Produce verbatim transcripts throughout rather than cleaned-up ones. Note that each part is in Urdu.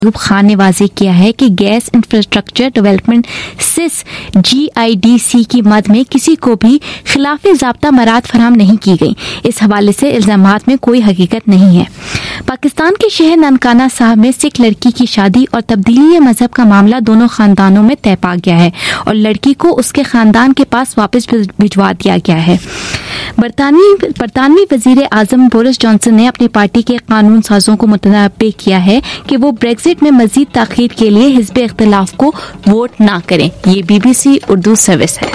अयूब खान ने वाज़ेह किया है कि gas infrastructure development cess G I D C की मद में किसी को भी खिलाफ ज़ाब्ता मराद फराहम नहीं की गई। इस हवाले से इल्ज़ामात में कोई हकीकत नहीं है। पाकिस्तान के शहर ननकाना साहब में सिख लड़की की शादी और तब्दीली मजहब का मामला दोनों खानदानों में तय पा गया है और लड़की को उसके खानदान के पास वापस भिजवा दिया गया है। बरतानवी बरतानवी वजीर आजम बोरिस जॉनसन ने अपनी पार्टी के कानून साजों को मुतनब्बे किया है कि वो ब्रेक्जिट में मजीद ताखीर के लिए हिज़्ब इख्तिलाफ को वोट ना करें। ये बीबीसी उर्दू सर्विस है।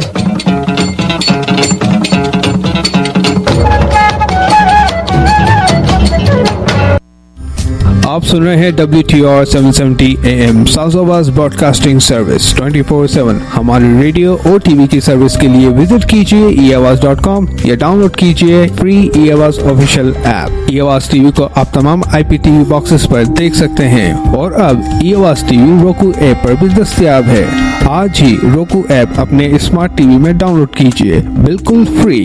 आप सुन रहे हैं W T R seven seventy A M south broadcasting service twenty four seven. हमारे रेडियो और टीवी की सर्विस के लिए विजिट कीजिए ई आवाज डॉट कॉम या डाउनलोड कीजिए फ्री ई आवाज ऑफिशियल ऐप। ई आवाज टीवी को आप तमाम I P T V boxes पर देख सकते हैं और अब ई आवाज टीवी रोकू ऐप पर भी दस्तयाब है। आज ही रोकू ऐप अपने स्मार्ट टीवी में डाउनलोड कीजिए, बिल्कुल free.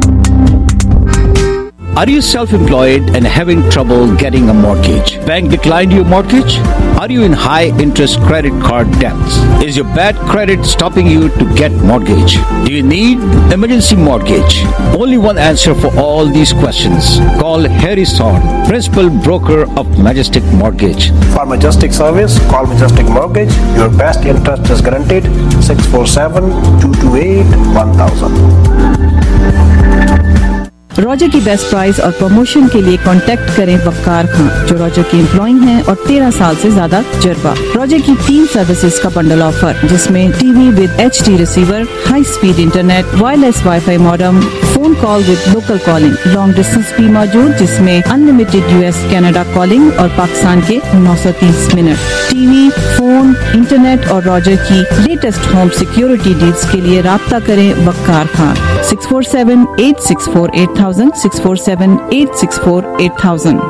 Are you self-employed and having trouble getting a mortgage? Bank declined your mortgage? Are you in high-interest credit card debts? Is your bad credit stopping you to get mortgage? Do you need emergency mortgage? Only one answer for all these questions. Call Harris Thorne, Principal Broker of Majestic Mortgage. For Majestic Service, call Majestic Mortgage. Your best interest is guaranteed. six four seven, two two eight, one thousand. Roger की बेस्ट प्राइस और प्रमोशन के लिए कांटेक्ट करें वक्कार खान, जो रॉजर के एम्प्लॉय हैं और तेरह साल से ज्यादा तजुर्बा। रॉजर की तीन सर्विसेज का बंडल ऑफर, जिसमें TV with H D receiver, high speed internet, wireless wifi modem, phone call with local calling, long distance भी मौजूद जिसमें अनलिमिटेड यूएस कनाडा कॉलिंग और पाकिस्तान के नौ सौ तीस मिनट। टीवी, फोन, इंटरनेट और रॉजर की लेटेस्ट होम सिक्योरिटी डील्स के लिए राब्ता करें Waqar Khan six four seven eight six four eight thousand six four seven eight six four eight thousand.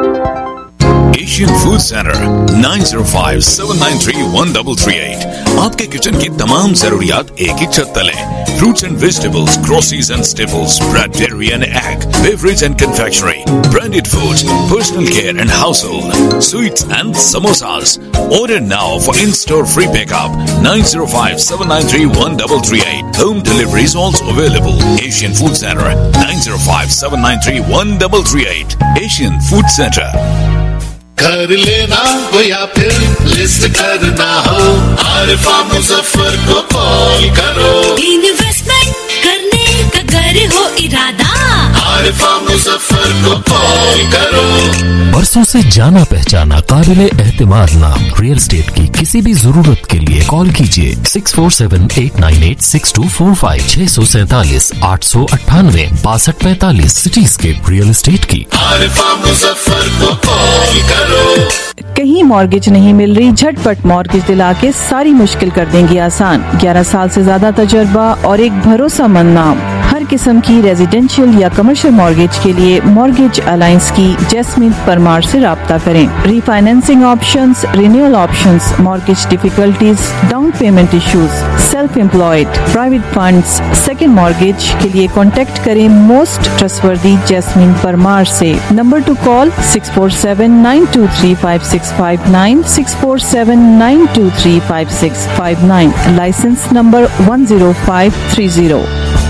Asian food centre nine zero five seven nine three one three three eight. आपके किचन की तमाम जरूरियात एक ही छत तले। Fruits and vegetables, groceries and staples, bread, dairy and egg, beverage and confectionery, branded foods, personal care and household, sweets and samosas. Order now for in-store free pickup. nine zero five seven nine three one three three eight. Home delivery is also available. Asian Food Center nine zero five seven nine three one three three eight. Asian Food Center. घर लेना हो या फिर लिस्ट करना हो, आरिफा मुजफ्फर को कॉल करो। इन्वेस्टमेंट करने का घर हो इरादा, आरिफा मुजफ्फर को कॉल करो। बरसों से जाना पहचाना काबिले एहतिमाद नाम रियल एस्टेट की किसी भी जरूरत के लिए कॉल कीजिए six four seven eight nine eight six two four five छह सौ सैतालीस आठ सौ अट्ठानवे बासठ पैंतालीस सिटीस्केप रियल एस्टेट की। आरिफा मुजफ्फर को कॉल करो। कहीं मॉर्गेज नहीं मिल रही, झटपट मॉर्गेज दिला के सारी मुश्किल कर देंगी आसान। ग्यारह साल से ज्यादा तजुर्बा और एक भरोसेमंद नाम। हर किस्म की रेजिडेंशियल या कमर्शियल मॉर्गेज के लिए मॉर्गेज अलायंस की जैस्मिन परमार से राब्ता करें। Refinancing options, renewal options, mortgage difficulties, down payment issues, self employed, private funds, second mortgage के लिए कॉन्टेक्ट करें मोस्ट ट्रस्टवर्दी जैस्मिन परमार से। Number to call six four seven nine two three five six five nine six four seven nine two three five six five nine. Licence number one zero five three zero.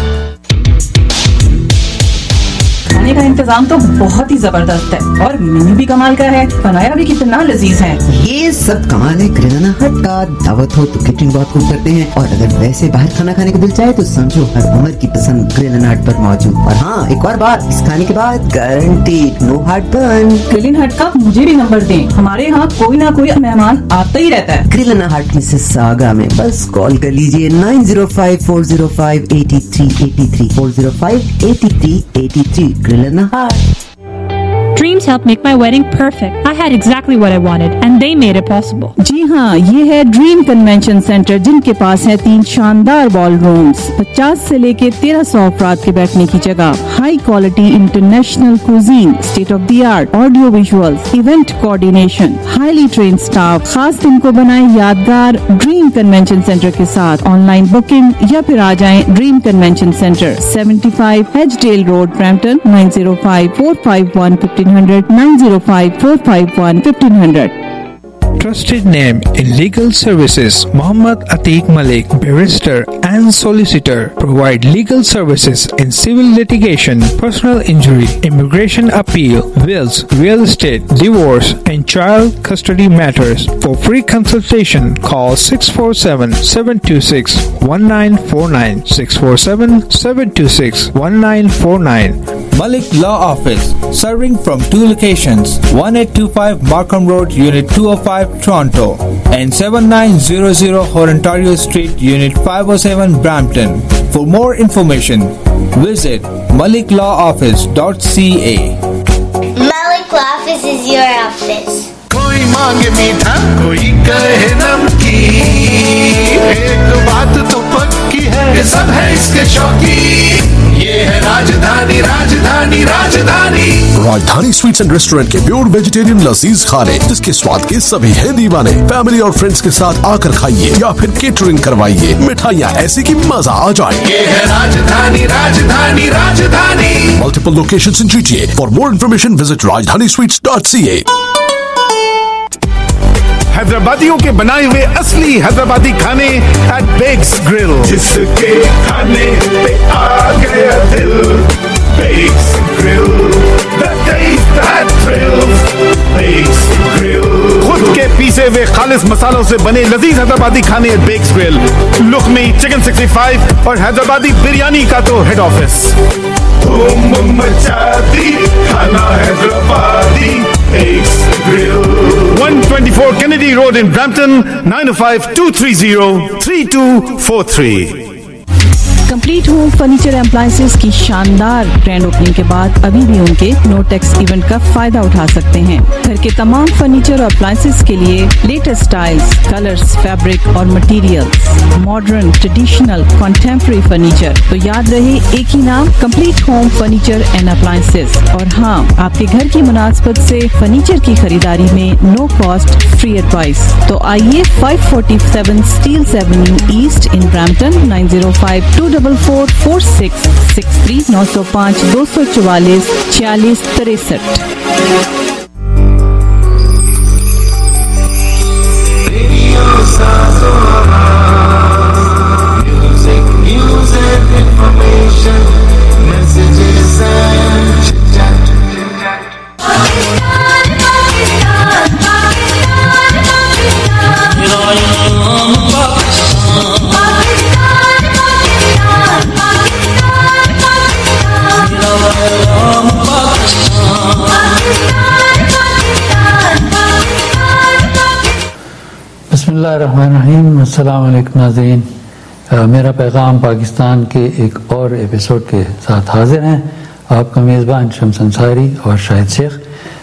खाने का इंतजाम तो बहुत ही जबरदस्त है और मेन्यू भी कमाल का है, बनाया भी कितना लजीज है। ये सब कमाल है किराना हट का। दावत हो तो कैटरिंग बहुत खूब करते हैं और अगर वैसे बाहर खाना खाने का दिल चाहे तो समझो हर उम्र की पसंद ग्रिल हट पर मौजूद। और हाँ, एक और बात, इस खाने के बाद guaranteed no heartburn. Grill hut का मुझे भी नंबर दें, हमारे यहाँ कोई ना कोई मेहमान आता ही रहता है। ग्रिल हट में से सागा में बस कॉल कर लीजिए nine zero five four zero five eighty three eighty three four zero five eighty three eighty three. Grill in the heart. Dreams helped make my wedding perfect. I had exactly what I wanted and they made it possible. जी हाँ, ये है ड्रीम कन्वेंशन सेंटर, जिनके पास है तीन शानदार बॉल रूम्स, पचास से लेके तेरह सौ अफराद के बैठने की जगह, high quality international cuisine, state of the art audio visuals, event coordination, highly train staff. खास दिन को बनाए यादगार ड्रीम कन्वेंशन सेंटर के साथ। ऑनलाइन बुकिंग या फिर आ जाएं dream convention centre, seventy five Hedgedale road, Brampton nine zero five four five one fifteen hundred nine zero five four five one fifteen hundred. trusted name in legal services. Muhammad Atiq Malik, barrister and solicitor, provide legal services in civil litigation, personal injury, immigration appeal, wills, real estate, divorce, and child custody matters. For free consultation, call six four seven, seven two six, one nine four nine, six four seven, seven two six, one nine four nine. Malik Law Office, serving from two locations, eighteen twenty-five Markham Road, Unit two oh five, Toronto, and seventy-nine hundred Horontario Street, Unit five oh seven, Brampton. For more information, visit malik law office dot c a. Malik Law Office is your office. कोई मांगे मीठा, कोई कहे नमकीन, एक बात तो पक्की है, ये सब है इसके शौकीन. ये है Rajdhani, Rajdhani, Rajdhani. Rajdhani sweets and restaurant के प्योर वेजिटेरियन लजीज खाने, जिसके स्वाद के सभी हैं दीवाने. फैमिली और फ्रेंड्स के साथ आकर खाइए या फिर केटरिंग करवाइए. मिठाइयाँ ऐसी कि मजा आ जाए. ये है राजधानी, राजधानी, राजधानी. Multiple locations in G T A. For more information, visit rajdhani sweets dot c a. हैदराबादियों के बनाए हुए असली हैदराबादी खाने एट बेक्स ग्रिल. जिसके खाने पे आ गया दिल. Beaks grill, the taste that thrills. Beaks grill. खुद के पीसे हुए खालिस मसालों से बने लजीज हैदराबादी खाने एट बेक्स ग्रिल. लुकमी चिकन सिक्सटी फाइव और हैदराबादी बिरयानी का तो हेड ऑफिस. धूम मचाती खाना Hyderabadi. Beaks Grill. one twenty-four Kennedy Road in Brampton, nine oh five, two three zero, three two four three. Complete home furniture appliances की शानदार ग्रैंड ओपनिंग के बाद अभी भी उनके नो टैक्स इवेंट का फायदा उठा सकते हैं. घर के तमाम फर्नीचर और अप्लायंसेस के लिए लेटेस्ट स्टाइल्स, कलर्स, फैब्रिक और materials, modern, traditional, contemporary furniture. तो याद रहे एक ही नाम, complete home furniture and appliances. और हाँ, आपके घर की मुनासबत से फर्नीचर की खरीदारी में नो कॉस्ट फ्री एडवाइस. तो आइए five forty-seven Steeles Avenue East in Brampton, nine oh five, two four four, four six six three, nine oh five, two four four, छियालीस तिरसठ. बिस्मिल्लाहिर्रहमानिर्रहीम. अस्सलाम वालेकुम नाज़रीन. मेरा पैगाम पाकिस्तान के एक और एपिसोड के साथ हाजिर हैं. आपका मेज़बान शम्स अंसारी और शाहिद शेख.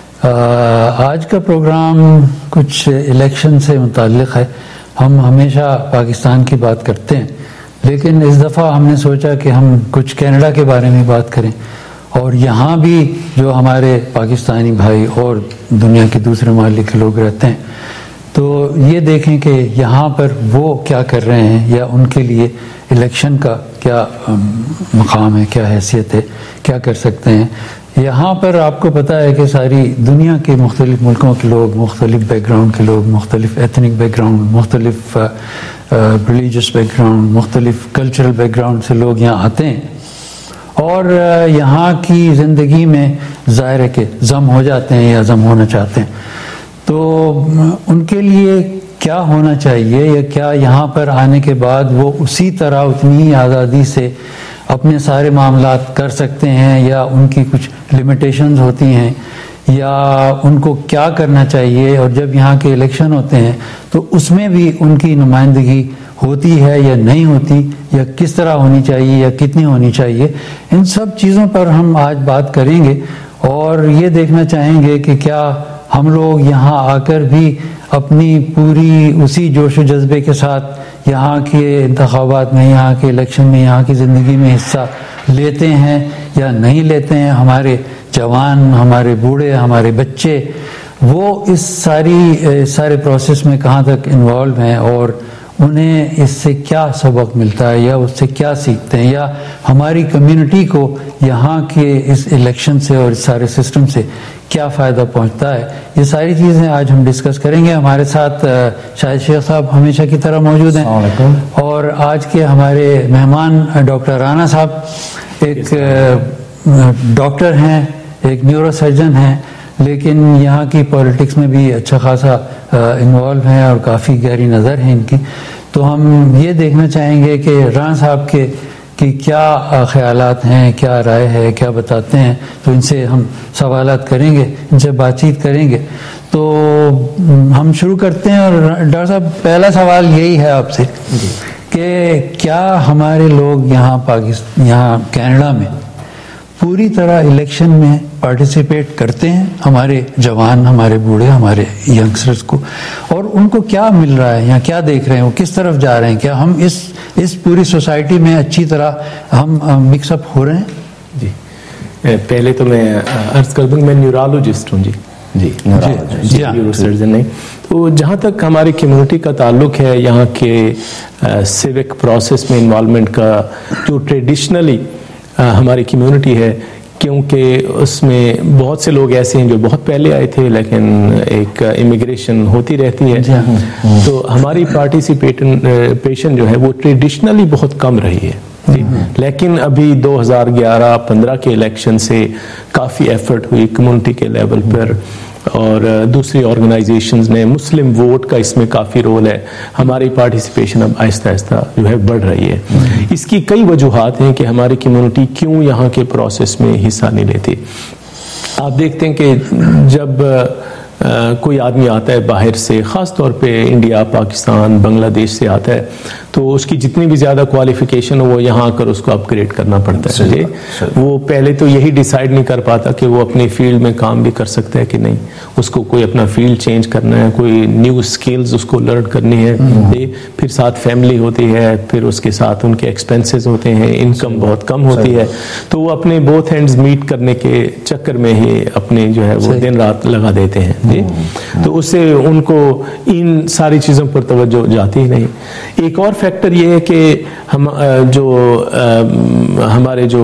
आज का प्रोग्राम कुछ इलेक्शन से मुताल्लिक़ है. हम हमेशा पाकिस्तान की बात करते हैं, लेकिन इस दफ़ा हमने सोचा कि हम कुछ कनाडा के बारे में बात करें. और यहाँ भी जो हमारे पाकिस्तानी भाई और दुनिया के दूसरे ममालिक के लोग रहते हैं, तो ये देखें कि यहाँ पर वो क्या कर रहे हैं या उनके लिए इलेक्शन का क्या मकाम है, क्या हैसियत है, क्या कर सकते हैं. यहाँ पर आपको पता है कि सारी दुनिया के मुख्तलिफ मुल्कों के लोग, मुख्तलिफ बैकग्राउंड के लोग, मुख्तलिफ एथनिक बैकग्राउंड, मुख्तलिफ रिलीजियस बैकग्राउंड, मुख्तलिफ कल्चरल बैकग्राउंड से लोग यहाँ आते हैं और यहाँ की ज़िंदगी में ज़ाहिर है कि जम हो जाते हैं या जम होना चाहते हैं. तो उनके लिए क्या होना चाहिए या क्या यहाँ पर आने के बाद वो उसी तरह उतनी ही आज़ादी से अपने सारे मामलात कर सकते हैं या उनकी कुछ लिमिटेशंस होती हैं, या उनको क्या करना चाहिए. और जब यहाँ के इलेक्शन होते हैं तो उसमें भी उनकी नुमाइंदगी होती है या नहीं होती, या किस तरह होनी चाहिए या कितनी होनी चाहिए. इन सब चीज़ों पर हम आज बात करेंगे और ये देखना चाहेंगे कि क्या हम लोग यहाँ आकर भी अपनी पूरी उसी जोश व जज्बे के साथ यहाँ के इंतखाबात में, यहाँ के इलेक्शन में, यहाँ की ज़िंदगी में हिस्सा लेते हैं या नहीं लेते हैं. हमारे जवान, हमारे बूढ़े, हमारे बच्चे, वो इस सारी सारे प्रोसेस में कहाँ तक इन्वॉल्व हैं और उन्हें इससे क्या सबक मिलता है या उससे क्या सीखते हैं, या हमारी कम्युनिटी को यहाँ के इस इलेक्शन से और इस सारे सिस्टम से کیا فائدہ پہنچتا ہے. یہ ساری چیزیں آج ہم ڈسکس کریں گے. ہمارے ساتھ شاہد شیخ صاحب ہمیشہ کی طرح موجود ہیں, اور آج کے ہمارے مہمان ڈاکٹر رانا صاحب ایک ڈاکٹر ہیں, ایک نیورو سرجن ہیں, لیکن یہاں کی پولیٹکس میں بھی اچھا خاصا انوالو ہیں اور کافی گہری نظر ہے ان کی. تو ہم یہ دیکھنا چاہیں گے کہ رانا صاحب کے کہ کیا خیالات ہیں, کیا رائے ہے, کیا بتاتے ہیں. تو ان سے ہم سوالات کریں گے, ان سے بات چیت کریں گے. تو ہم شروع کرتے ہیں. اور ڈاکٹر صاحب پہلا سوال یہی ہے آپ سے کہ کیا ہمارے لوگ یہاں پاکستان یہاں کینیڈا میں پوری طرح الیکشن میں پارٹیسپیٹ کرتے ہیں, ہمارے جوان, ہمارے بوڑھے, ہمارے ینگسٹرز کو, اور ان کو کیا مل رہا ہے یا کیا دیکھ رہے ہیں, وہ کس طرف جا رہے ہیں, کیا ہم اس اس پوری سوسائٹی میں اچھی طرح ہم مکس اپ ہو رہے ہیں؟ جی پہلے تو میں عرض کر دوں میں نیورولوجسٹ ہوں. جی جی جی نیورو سرجن نہیں. تو جہاں تک ہماری کمیونٹی کا تعلق ہے, یہاں کے سیوک پروسیس میں انوالومنٹ کا, جو ٹریڈیشنلی ہماری کمیونٹی ہے, کیونکہ اس میں بہت سے لوگ ایسے ہیں جو بہت پہلے آئے تھے, لیکن ایک امیگریشن ہوتی رہتی ہے, تو ہماری پارٹیسپیشن جو ہے وہ ٹریڈیشنلی بہت کم رہی ہے. جی لیکن ابھی دو ہزار گیارہ پندرہ کے الیکشن سے کافی ایفرٹ ہوئی کمیونٹی کے لیول پر, اور دوسری آرگنائزیشنز نے, مسلم ووٹ کا اس میں کافی رول ہے. ہماری پارٹیسپیشن اب آہستہ آہستہ جو ہے بڑھ رہی ہے. اس کی کئی وجوہات ہیں کہ ہماری کمیونٹی کیوں یہاں کے پروسیس میں حصہ نہیں لیتی. آپ دیکھتے ہیں کہ جب کوئی آدمی آتا ہے باہر سے, خاص طور پہ انڈیا, پاکستان, بنگلہ دیش سے آتا ہے, تو اس کی جتنی بھی زیادہ کوالیفیکیشن ہو وہ یہاں آ کر اس کو اپ گریڈ کرنا پڑتا ہے. جی وہ پہلے تو یہی ڈیسائیڈ نہیں کر پاتا کہ وہ اپنی فیلڈ میں کام بھی کر سکتا ہے کہ نہیں, اس کو کوئی اپنا فیلڈ چینج کرنا ہے, کوئی نیو اسکلز اس کو لرن کرنی ہے. پھر ساتھ فیملی ہوتی ہے, پھر اس کے ساتھ ان کے ایکسپینسز ہوتے ہیں, انکم بہت کم ہوتی ہے, تو وہ اپنے بوتھ ہینڈز میٹ کرنے کے چکر میں ہی اپنے جو ہے وہ دن رات لگا دیتے ہیں. جی تو اس سے ان کو ان ساری چیزوں پر توجہ جاتی ہی نہیں. ایک اور فیکٹر یہ ہے کہ ہم جو ہمارے جو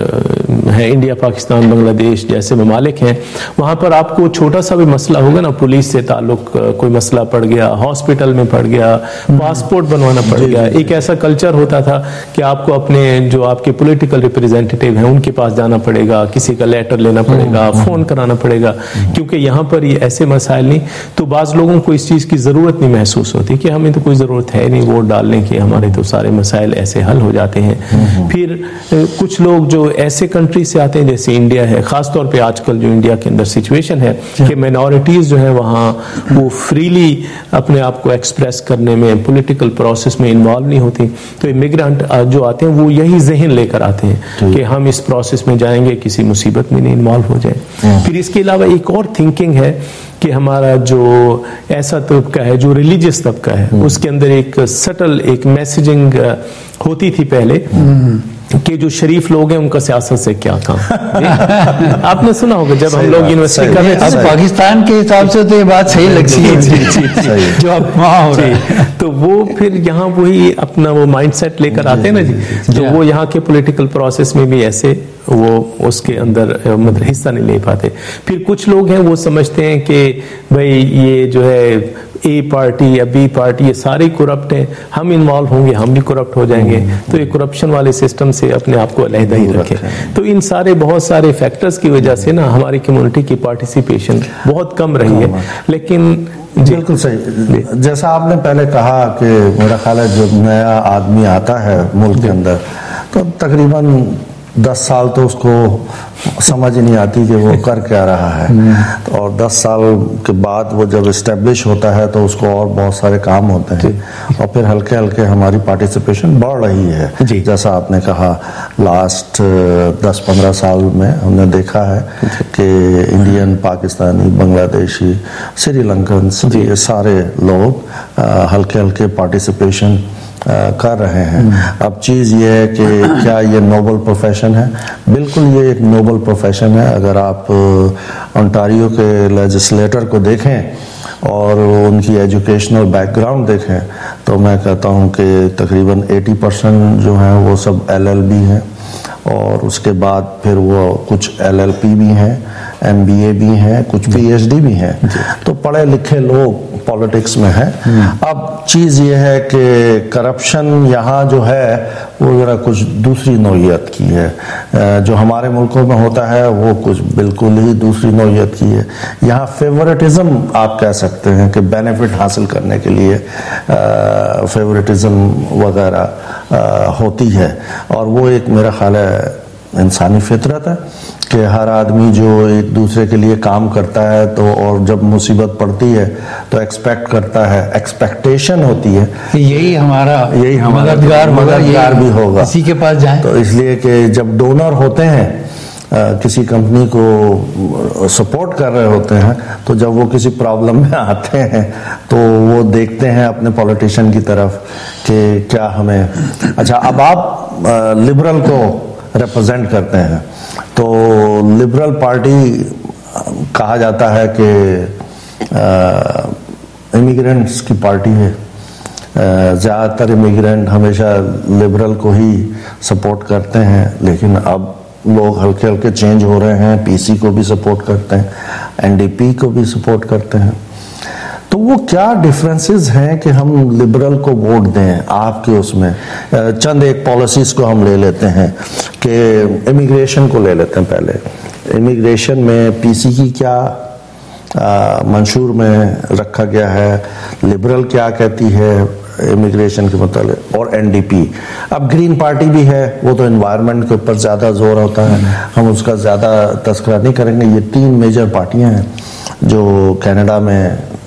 ہے انڈیا, پاکستان, بنگلہ دیش جیسے ممالک ہیں, وہاں پر آپ کو چھوٹا سا بھی مسئلہ ہوگا نا, پولیس سے تعلق کوئی مسئلہ پڑ گیا, ہاسپٹل میں پڑ گیا, پاسپورٹ بنوانا پڑ گیا. ایک ایسا کلچر ہوتا تھا کہ آپ کو اپنے جو آپ کے پولیٹیکل ریپریزنٹیٹیو ہیں ان کے پاس جانا پڑے گا, کسی کا لیٹر لینا پڑے گا, فون کرانا پڑے گا, کیونکہ یہاں پر یہ ایسے مسائل نہیں. تو بعض لوگوں کو اس چیز کی ضرورت نہیں محسوس ہوتی کہ ہمیں تو کوئی ضرورت ہے نہیں ووٹ ڈالنے کی, ہمارے تو سارے مسائل ایسے حل ہو جاتے ہیں. پھر کچھ لوگ جو ایسے کنٹری سے آتے ہیں جیسے انڈیا ہے, خاص طور پہ آج کل جو انڈیا کے اندر سچویشن ہے کہ مائنورٹیز جو ہیں وہاں وہ فریلی اپنے آپ کو ایکسپریس کرنے میں, پولیٹیکل پروسیس میں انوالو نہیں ہوتی. تو امیگرانٹ جو آتے ہیں وہ یہی ذہن لے کر آتے ہیں کہ ہم اس پروسیس میں جائیں گے, کسی مصیبت میں نہیں انوالو ہو جائیں. پھر اس کے علاوہ ایک اور تھنکنگ ہے کہ ہمارا جو ایسا طبقہ ہے جو ریلیجیس طبقہ ہے, اس کے اندر ایک سٹل ایک میسیجنگ ہوتی تھی پہلے کہ جو شریف لوگ ہیں ان کا سیاست سے کیا کام. آپ نے سنا ہوگا جب ہم لوگ یونیورسٹی کر رہے تھے, پاکستان کے حساب سے تو یہ بات صحیح لگتی ہے جو اب وہاں ہو رہا ہے, تو وہ پھر یہاں وہی اپنا وہ مائنڈ سیٹ لے کر آتے ہیں نا جی, تو وہ یہاں کے پولیٹیکل پروسیس میں بھی ایسے وہ اس کے اندر مطلب حصہ نہیں لے پاتے. پھر کچھ لوگ ہیں وہ سمجھتے ہیں کہ بھائی یہ جو ہے اے پارٹی یا بی پارٹی یہ سارے کرپٹ ہیں, ہم انوالو ہوں گے ہم بھی کرپٹ ہو جائیں گے, تو یہ کرپشن والے سسٹم سے اپنے آپ کو علیحدہ ہی رکھے. تو ان سارے بہت سارے فیکٹرز کی وجہ سے نا ہماری کمیونٹی کی پارٹیسپیشن بہت کم رہی ہے. لیکن بالکل صحیح, جیسا آپ نے پہلے کہا کہ میرا خیال ہے جب نیا آدمی آتا ہے ملک کے اندر تو تقریباً دس سال تو اس کو سمجھ ہی نہیں آتی کہ وہ کر کیا رہا ہے, اور دس سال کے بعد وہ جب اسٹیبلش ہوتا ہے تو اس کو اور بہت سارے کام ہوتے ہیں, اور پھر ہلکے ہلکے ہماری پارٹیسپیشن بڑھ رہی ہے. جیسا آپ نے کہا لاسٹ دس پندرہ سال میں ہم نے دیکھا ہے کہ انڈین, پاکستانی, بنگلہ دیشی, سری لنکنس, یہ سارے لوگ ہلکے ہلکے پارٹیسپیشن کر رہے ہیں. اب چیز یہ ہے کہ کیا یہ نوبل پروفیشن ہے؟ بالکل یہ ایک نوبل پروفیشن ہے. اگر آپ انٹاریو کے لیجسلیٹر کو دیکھیں اور ان کی ایجوکیشنل بیک گراؤنڈ دیکھیں تو میں کہتا ہوں کہ تقریباً ایٹی پرسنٹ جو ہیں وہ سب ایل ایل بی ہیں, اور اس کے بعد پھر وہ کچھ ایل ایل پی بھی ہیں, ایم بی اے بھی ہیں, کچھ پی ایچ ڈی بھی ہیں, تو پڑھے لکھے لوگ پالیٹکس میں ہیں. اب چیز یہ ہے کہ کرپشن یہاں جو ہے وہ ذرا کچھ دوسری نوعیت کی ہے, جو ہمارے ملکوں میں ہوتا ہے وہ کچھ بالکل ہی دوسری نوعیت کی ہے. یہاں فیورٹزم آپ کہہ سکتے ہیں کہ بینیفٹ حاصل کرنے کے لیے فیورٹزم وغیرہ ہوتی ہے, اور وہ ایک میرا خیال ہے انسانی فطرت ہے کہ ہر آدمی جو ایک دوسرے کے لیے کام کرتا ہے تو اور جب مصیبت پڑتی ہے تو ایکسپیکٹ کرتا ہے, ایکسپیکٹیشن ہوتی ہے یہی ہمارا یہی ہمارا مددگار مددگار بھی ہوگا, اسی کے پاس جائیں. تو اس لیے کہ جب ڈونر ہوتے ہیں کسی کمپنی کو سپورٹ کر رہے ہوتے ہیں تو جب وہ کسی پرابلم میں آتے ہیں تو وہ دیکھتے ہیں اپنے پولیٹیشین کی طرف کہ کیا ہمیں. اچھا, اب آپ لبرل کو ریپرزینٹ کرتے ہیں, تو لبرل پارٹی کہا جاتا ہے کہ امیگرینٹس کی پارٹی ہے. زیادہ تر امیگرینٹ ہمیشہ لبرل کو ہی سپورٹ کرتے ہیں, لیکن اب لوگ ہلکے ہلکے چینج ہو رہے ہیں, پی سی کو بھی سپورٹ کرتے ہیں, این ڈی پی کو بھی سپورٹ کرتے ہیں. تو وہ کیا ڈفرینسز ہیں کہ ہم لبرل کو ووٹ دیں آپ کے اس میں؟ چند ایک پالیسیز کو ہم لے لیتے ہیں کہ امیگریشن کو لے لیتے ہیں. پہلے امیگریشن میں پی سی کی کیا منشور میں رکھا گیا ہے, لبرل کیا کہتی ہے امیگریشن کے متعلق, اور این ڈی پی. اب گرین پارٹی بھی ہے, وہ تو انوائرمنٹ کے اوپر زیادہ زور ہوتا ہے, ہم اس کا زیادہ تذکرہ نہیں کریں گے. یہ تین میجر پارٹیاں ہیں جو کینیڈا میں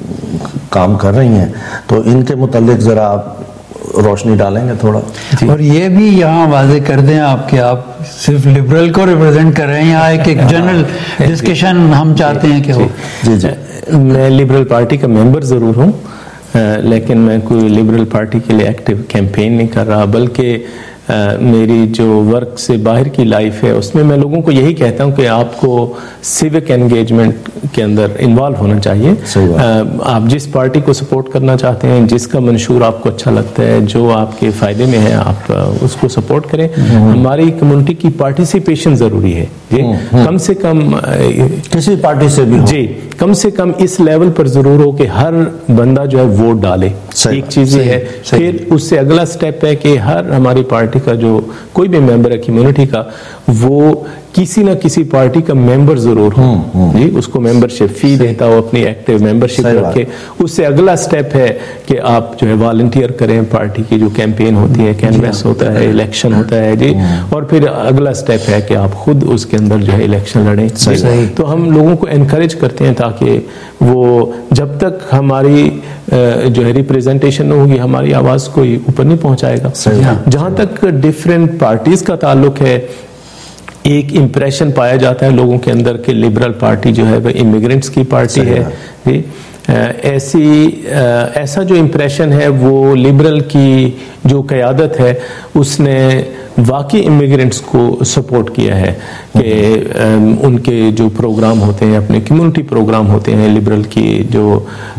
کام کر رہی ہیں, تو ان کے متعلق ذرا آپ روشنی ڈالیں گے تھوڑا. اور یہ بھی یہاں واضح کر دیں آپ کہ آپ صرف لبرل کو ریپرزینٹ کر رہے ہیں, یہاں ایک ایک جنرل ڈسکشن ہم چاہتے ہیں کہ ہو. جی جی میں لبرل پارٹی کا ممبر ضرور ہوں, لیکن میں کوئی لبرل پارٹی کے لیے ایکٹیو کیمپین نہیں کر رہا, بلکہ میری جو ورک سے باہر کی لائف ہے اس میں میں لوگوں کو یہی کہتا ہوں کہ آپ کو سیوک انگیجمنٹ کے اندر انوالو ہونا چاہیے. آپ جس پارٹی کو سپورٹ کرنا چاہتے ہیں, جس کا منشور آپ کو اچھا لگتا ہے, جو آپ کے فائدے میں ہے, آپ اس کو سپورٹ کریں. ہماری کمیونٹی کی پارٹیسپیشن ضروری ہے جی, کم سے کم کسی پارٹی سے بھی جی کم سے کم اس لیول پر ضرور ہو کہ ہر بندہ جو ہے ووٹ ڈالے. ایک چیز یہ ہے. پھر اس سے اگلا سٹیپ ہے کہ ہر ہماری پارٹی کا جو کوئی بھی ممبر ہے کمیونٹی کا, وہ کسی نہ کسی پارٹی کا ممبر ضرور ہو جی, اس کو ممبرشپ فی دیتا ہو, اپنی ایکٹیو ممبرشپ رکھے. اس سے اگلا سٹیپ ہے کہ آپ جو ہے والنٹیئر کریں, پارٹی کی جو کیمپین ہوتی ہے, کینویس ہوتا ہے, الیکشن ہوتا ہے جی, اور پھر اگلا سٹیپ ہے کہ آپ خود اس کے اندر جو ہے الیکشن لڑیں. تو ہم لوگوں کو انکریج کرتے ہیں تاکہ وہ جب تک ہماری جو ہے ریپریزنٹیشن نہ ہوگی, ہماری آواز کوئی اوپر نہیں پہنچائے گا. جہاں تک ڈفرینٹ پارٹیز کا تعلق ہے, ایک امپریشن پایا جاتا ہے لوگوں کے اندر کہ لبرل پارٹی جو ہے وہ امیگرینٹس کی پارٹی ہے جی. ایسی ایسا جو امپریشن ہے وہ لبرل کی جو قیادت ہے اس نے واقعی امیگرینٹس کو سپورٹ کیا ہے کہ ان کے جو پروگرام ہوتے ہیں, اپنے کمیونٹی پروگرام ہوتے ہیں, لبرل کی جو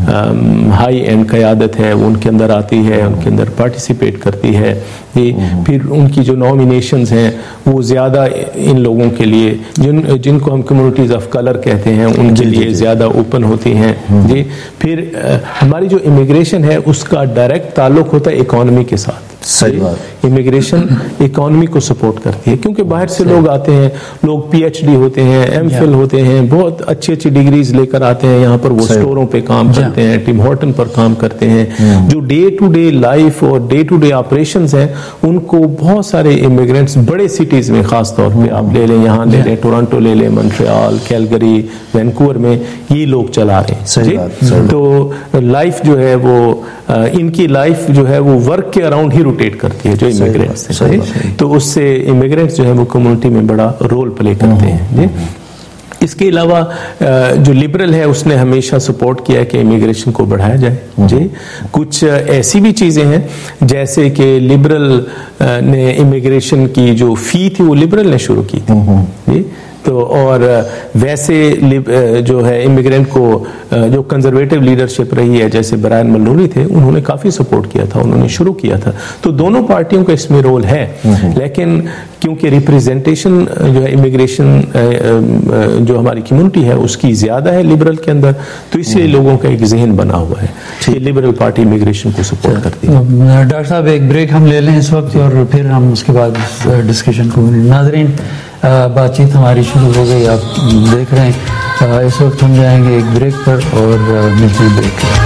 ہائی اینڈ قیادت ہے وہ ان کے اندر آتی ہے, ان کے اندر پارٹیسپیٹ کرتی ہے. پھر ان کی جو نامینیشنز ہیں وہ زیادہ ان لوگوں کے لیے جن جن کو ہم کمیونٹیز آف کلر کہتے ہیں ان کے لیے زیادہ اوپن ہوتی ہیں جی. پھر ہماری جو امیگریشن ہے اس کا ڈائریکٹ تعلق ہوتا ہے اکانومی کے ساتھ. صحیح بات. امیگریشن اکانومی کو سپورٹ کرتی ہے کیونکہ باہر سے لوگ آتے ہیں, لوگ پی ایچ ڈی ہوتے ہیں, ایم فل ہوتے ہیں, بہت اچھی اچھی ڈگریز لے کر آتے ہیں یہاں پر, وہ اسٹوروں پہ کام کرتے ہیں, ٹیم ہارٹن پر کام کرتے ہیں. جو ڈے ٹو ڈے لائف اور ڈے ٹو ڈے آپریشنز ہیں ان کو بہت سارے امیگرینٹس بڑے سٹیز میں, خاص طور پہ آپ لے لیں, یہاں لے لیں ٹورانٹو لے لیں, مونٹریال, کیلگری, وینکوور میں یہ لوگ چلا رہے ہیں. تو لائف جو ہے وہ ان کی لائف جو ہے وہ ورک کے اراؤنڈ ہی روٹیٹ کرتی ہے جو امیگرینٹس ہیں. تو اس سے امیگرینٹس جو ہے وہ کمیونٹی میں بڑا رول پلے کرتے ہیں جی. اس کے علاوہ جو لبرل ہے اس نے ہمیشہ سپورٹ کیا ہے کہ امیگریشن کو بڑھایا جائے جی. کچھ ایسی بھی چیزیں ہیں جیسے کہ لبرل نے امیگریشن کی جو فی تھی وہ لبرل نے شروع کی تھی جی. تو اور ویسے جو ہے امیگرینٹ کو جو کنزرویٹو لیڈرشپ رہی ہے جیسے برائن ملنوری تھے, انہوں نے کافی سپورٹ کیا تھا, انہوں نے شروع کیا تھا. تو دونوں پارٹیوں کا اس میں رول ہے, لیکن کیونکہ ریپریزنٹیشن جو ہے امیگریشن جو ہماری کمیونٹی ہے اس کی زیادہ ہے لبرل کے اندر, تو اس سے لوگوں کا ایک ذہن بنا ہوا ہے کہ لبرل پارٹی امیگریشن کو سپورٹ کرتی ہے. ڈاکٹر صاحب ایک بریک ہم لے لیں اس وقت اور پھر ہم اس کے بعد ڈسکشن کو. ناظرین بات چیت ہماری شروع ہو گئی, آپ دیکھ رہے ہیں. اس وقت ہم جائیں گے ایک بریک پر اور ملتے ہیں بریک پر.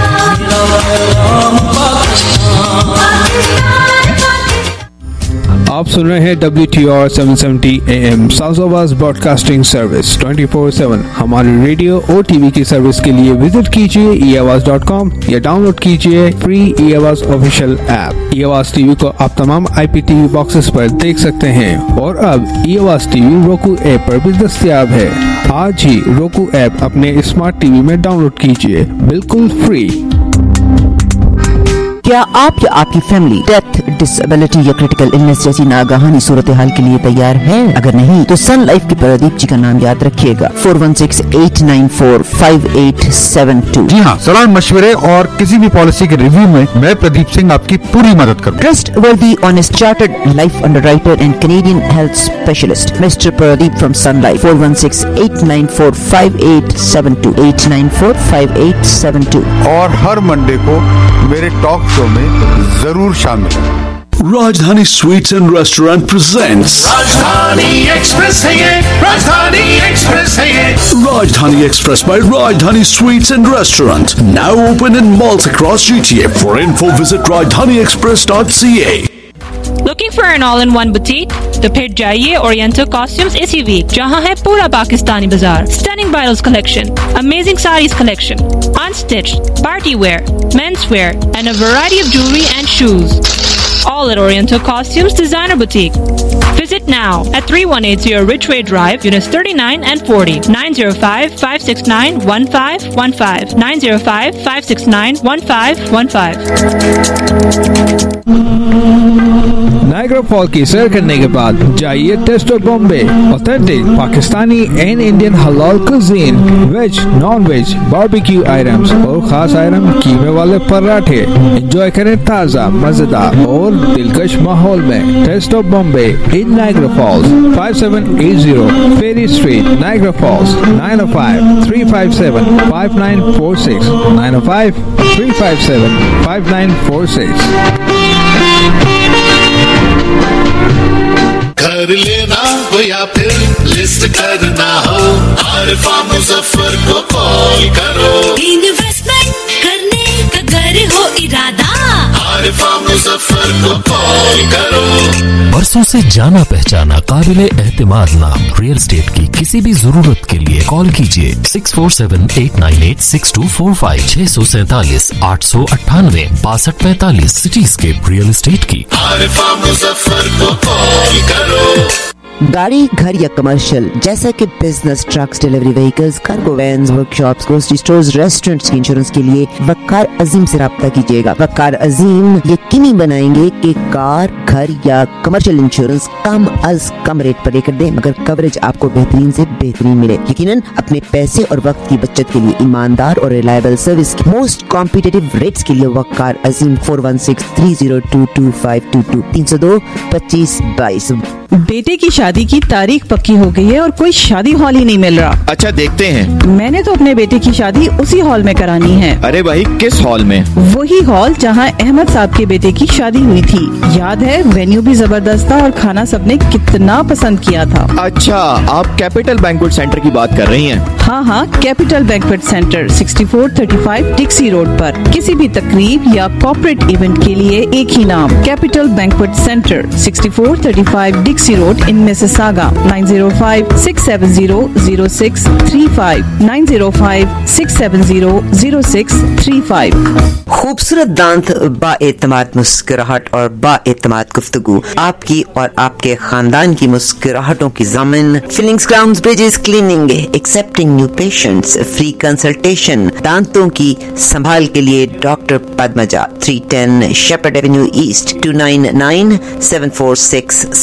آپ سن رہے ہیں W T R seven seventy A M south Awaz broadcasting service twenty four seven. ہماری ریڈیو اور ٹی وی کی سروس کے لیے وزٹ کیجیے ای آواز ڈاٹ کام یا ڈاؤن لوڈ کیجیے free e Awaz official app. ای آواز ٹی وی کو آپ تمام آئی پی ٹی وی باکسز پر دیکھ سکتے ہیں اور اب ای آواز ٹی وی روکو ایپ پر بھی دستیاب ہے. آج ہی روکو ایپ اپنے اسمارٹ ٹی وی میں ڈاؤن لوڈ کیجیے بالکل فری. کیا آپ یا آپ کی فیملی ڈیتھ, ڈسیبلٹی یا کریٹیکل النس جیسی ناگہانی صورتحال کے لیے تیار ہے؟ اگر نہیں تو سن لائف کے پردیپ جی کا نام یاد رکھیے گا, four one six eight nine four five eight seven two. جی ہاں, صلاح مشورے اور کسی بھی پالیسی کے ریویو میں میں پردیپ سنگھ آپ کی پوری مدد کروں. Trustworthy honest chartered life underwriter and Canadian health specialist mister Pradeep from Sun Life, four one six eight nine four five eight seven two eight nine four five eight seven two. اور ہر منڈے کو میرے ٹاک شو میں ضرور شامل. Rajdhani sweets and restaurant presents Rajdhani express ہے یہ, راجدھانی ایکسپریس ہے یہ. Rajdhani express by Rajdhani Sweets and Restaurant, now open in malls across G T A. For info visit rajdhani express dot c a. Looking for an all-in-one boutique? تو پھر جائیے Oriental Costumes اسی ویک, جہاں ہے پورا پاکستانی بازار. Stunning bridals collection, amazing sarees collection, unstitched, party wear, men's wear, and a variety of jewelry and shoes. All at Oriental Costumes Designer Boutique. Visit now at three one eight zero Ridgeway Drive, Units thirty-nine and forty, nine zero five, five six nine, one five one five, nine zero five, five six nine, one five one five. نائگرا فال کی سیر کرنے کے بعد جائیے taste of Bombay, authentic Pakistani and Indian حلال cuisine, veg non veg barbecue items اور خاص آئٹم قیمے والے پراٹھے. انجوائے کریں تازہ مزیدار اور دلکش ماحول میں. Taste of Bombay in Niagara Falls, five seven eight zero ferry street, Niagara Falls, nine o five three five seven five nine four six, nine o five three five seven five nine four six. گھر لینا ہو یا پھر لسٹ کرنا ہو, عارفہ مظفر کو کال کرو. انویسٹمنٹ کرنے کا گھر ہو ارادہ, عارفہ مظفر کو کال کرو. برسوں سے جانا پہچانا قابل اعتماد نام ریئل اسٹیٹ کی کسی بھی ضرورت کے لیے کال کیجیے six four seven eight nine eight six two four five, چھ سو سینتالیس آٹھ سو اٹھانوے باسٹھ پینتالیس. سٹیزکیپ ریئل اسٹیٹ کی عارفہ مظفر کو کال کرو. گاڑی, گھر یا کمرشل جیسا کہ business, trucks, delivery vehicles, cargo vans, workshops, grocery stores, restaurants کی انشورنس کے لیے وقار عظیم سے رابطہ کیجیے گا. وقار عظیم یقینی بنائیں گے کہ کار, گھر یا کمرشل انشورنس کم از کم ریٹ پر لے کر دیں مگر کوریج آپ کو بہترین سے بہترین ملے. یقیناً اپنے پیسے اور وقت کی بچت کے لیے ایماندار اور ریلائبل سروس کی موسٹ کمپیٹیٹو ریٹس کے لیے Waqar Azeem, four one six three zero two two five two two, تین سو دو پچیس بائیس. بیٹے کی شادی کی تاریخ پکی ہو گئی ہے اور کوئی شادی ہال ہی نہیں مل رہا. اچھا دیکھتے ہیں. میں نے تو اپنے بیٹے کی شادی اسی ہال میں کرانی ہے. ارے بھائی کس ہال میں؟ وہی ہال جہاں احمد صاحب کے بیٹے کی شادی ہوئی تھی. یاد ہے, وینیو بھی زبردست تھا اور کھانا سب نے کتنا پسند کیا تھا. اچھا, آپ کیپٹل بینکوٹ سینٹر کی بات کر رہی ہیں؟ ہاں ہاں, capital banquet centre, sixty four thirty five Dixie road پر. کسی بھی تقریب یا کارپوریٹ ایونٹ کے لیے ایک ہی نام, capital banquet centre, sixty four thirty five Dixie road in Mississauga. Nine zero five six seven zero zero six three five, nine zero five six seven zero zero six three five. خوبصورت دانت, با اعتماد مسکراہٹ اور با اعتماد گفتگو, آپ کی اور آپ کے خاندان کی مسکراہٹوں کی ضامن. Fillings crowns bridges cleaning, accepting new patients, free consultation. دانتوں کی سنبھال کے لیے doctor Padmaja, three ten Sheppard avenue east, two nine nine seven four six six.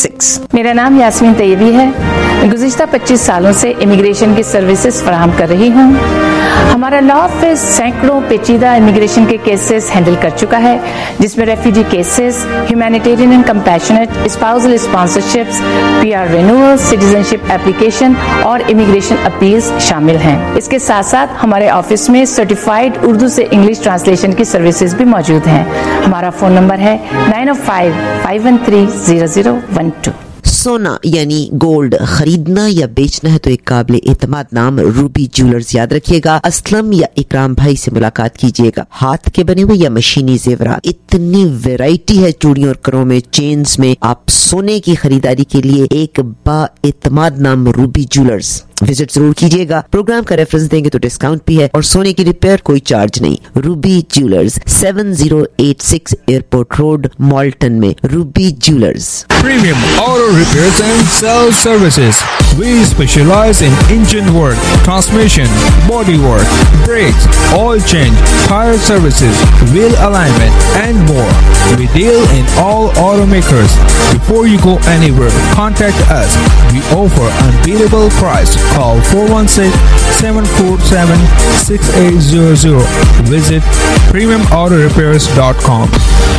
میرا نام یاسمین طیبی ہے. گزشتہ پچیس سالوں سے امیگریشن کی سروسز فراہم کر رہی ہوں. ہمارا لا آفس سینکڑوں پیچیدہ امیگریشن کے کیسز ہینڈل کر چکا ہے, جس میں refugee cases, humanitarian and compassionate, spousal sponsorships, P R renewal, citizenship application اور امیگریشن اپیلز شامل ہیں. اس کے ساتھ ساتھ ہمارے آفس میں سرٹیفائڈ اردو سے انگلش ٹرانسلیشن کی سروسز بھی موجود ہیں. ہمارا فون نمبر ہے nine o five five one three zero zero one two. سونا یعنی گولڈ خریدنا یا بیچنا ہے تو ایک قابل اعتماد نام روبی جیولرز یاد رکھیے گا. اسلم یا اکرام بھائی سے ملاقات کیجیے گا. ہاتھ کے بنے ہوئے یا مشینی زیورات, اتنی ویرائٹی ہے چوڑیوں اور کروں میں, چینز میں. آپ سونے کی خریداری کے لیے ایک با اعتماد نام روبی جیولرز وزٹ ضرور کیجیے گا. پروگرام کا ریفرنس دیں گے تو ڈسکاؤنٹ بھی ہے, اور سونے کی ریپیئر کوئی چارج نہیں. Ruby jewellers, seven zero eight six airport road, Malton میں. Ruby jewellers. Premium Auto Repairs and Sales Services. We specialize in engine work, transmission, body work, brakes, oil change, tire services, wheel alignment, and more. We deal in all automakers. Before you go anywhere, contact us. We offer unbeatable price. Call four one six, seven four seven, six eight zero zero. Visit premium auto repairs dot com.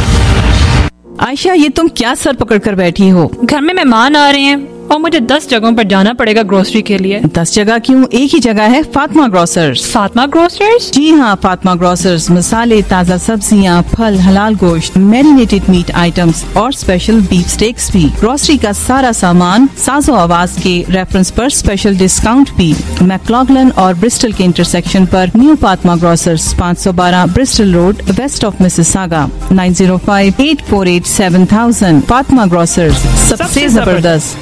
Ayesha, یہ تم کیا سر پکڑ کر بیٹھی ہو؟ گھر میں مہمان آ رہے ہیں اور مجھے دس جگہوں پر جانا پڑے گا گروسری کے لیے. دس جگہ کیوں, ایک ہی جگہ ہے, فاطمہ گروسرز. فاطمہ گروسرز؟ جی ہاں, فاطمہ گروسرز مسالے, تازہ سبزیاں, پھل, حلال گوشت, میرینیٹڈ میٹ آئٹمز اور اسپیشل بیف سٹیکس بھی. گروسری کا سارا سامان ساز و آواز کے ریفرنس پر اسپیشل ڈسکاؤنٹ بھی. میکلاگلن اور برسٹل کے انٹرسیکشن پر نیو فاطمہ گروسرز, پانچ سو بارہ Bristol road, west of Mississauga. Nine zero five eight four eight seven thousand. Fatima grocers, سب سے زبردست.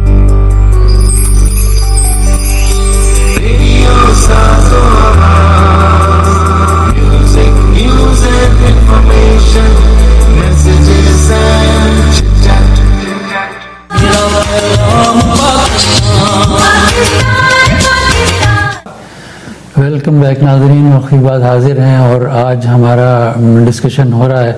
ویلکم بیک ناظرین, وقت بعد حاضر ہیں اور آج ہمارا ڈسکشن ہو رہا ہے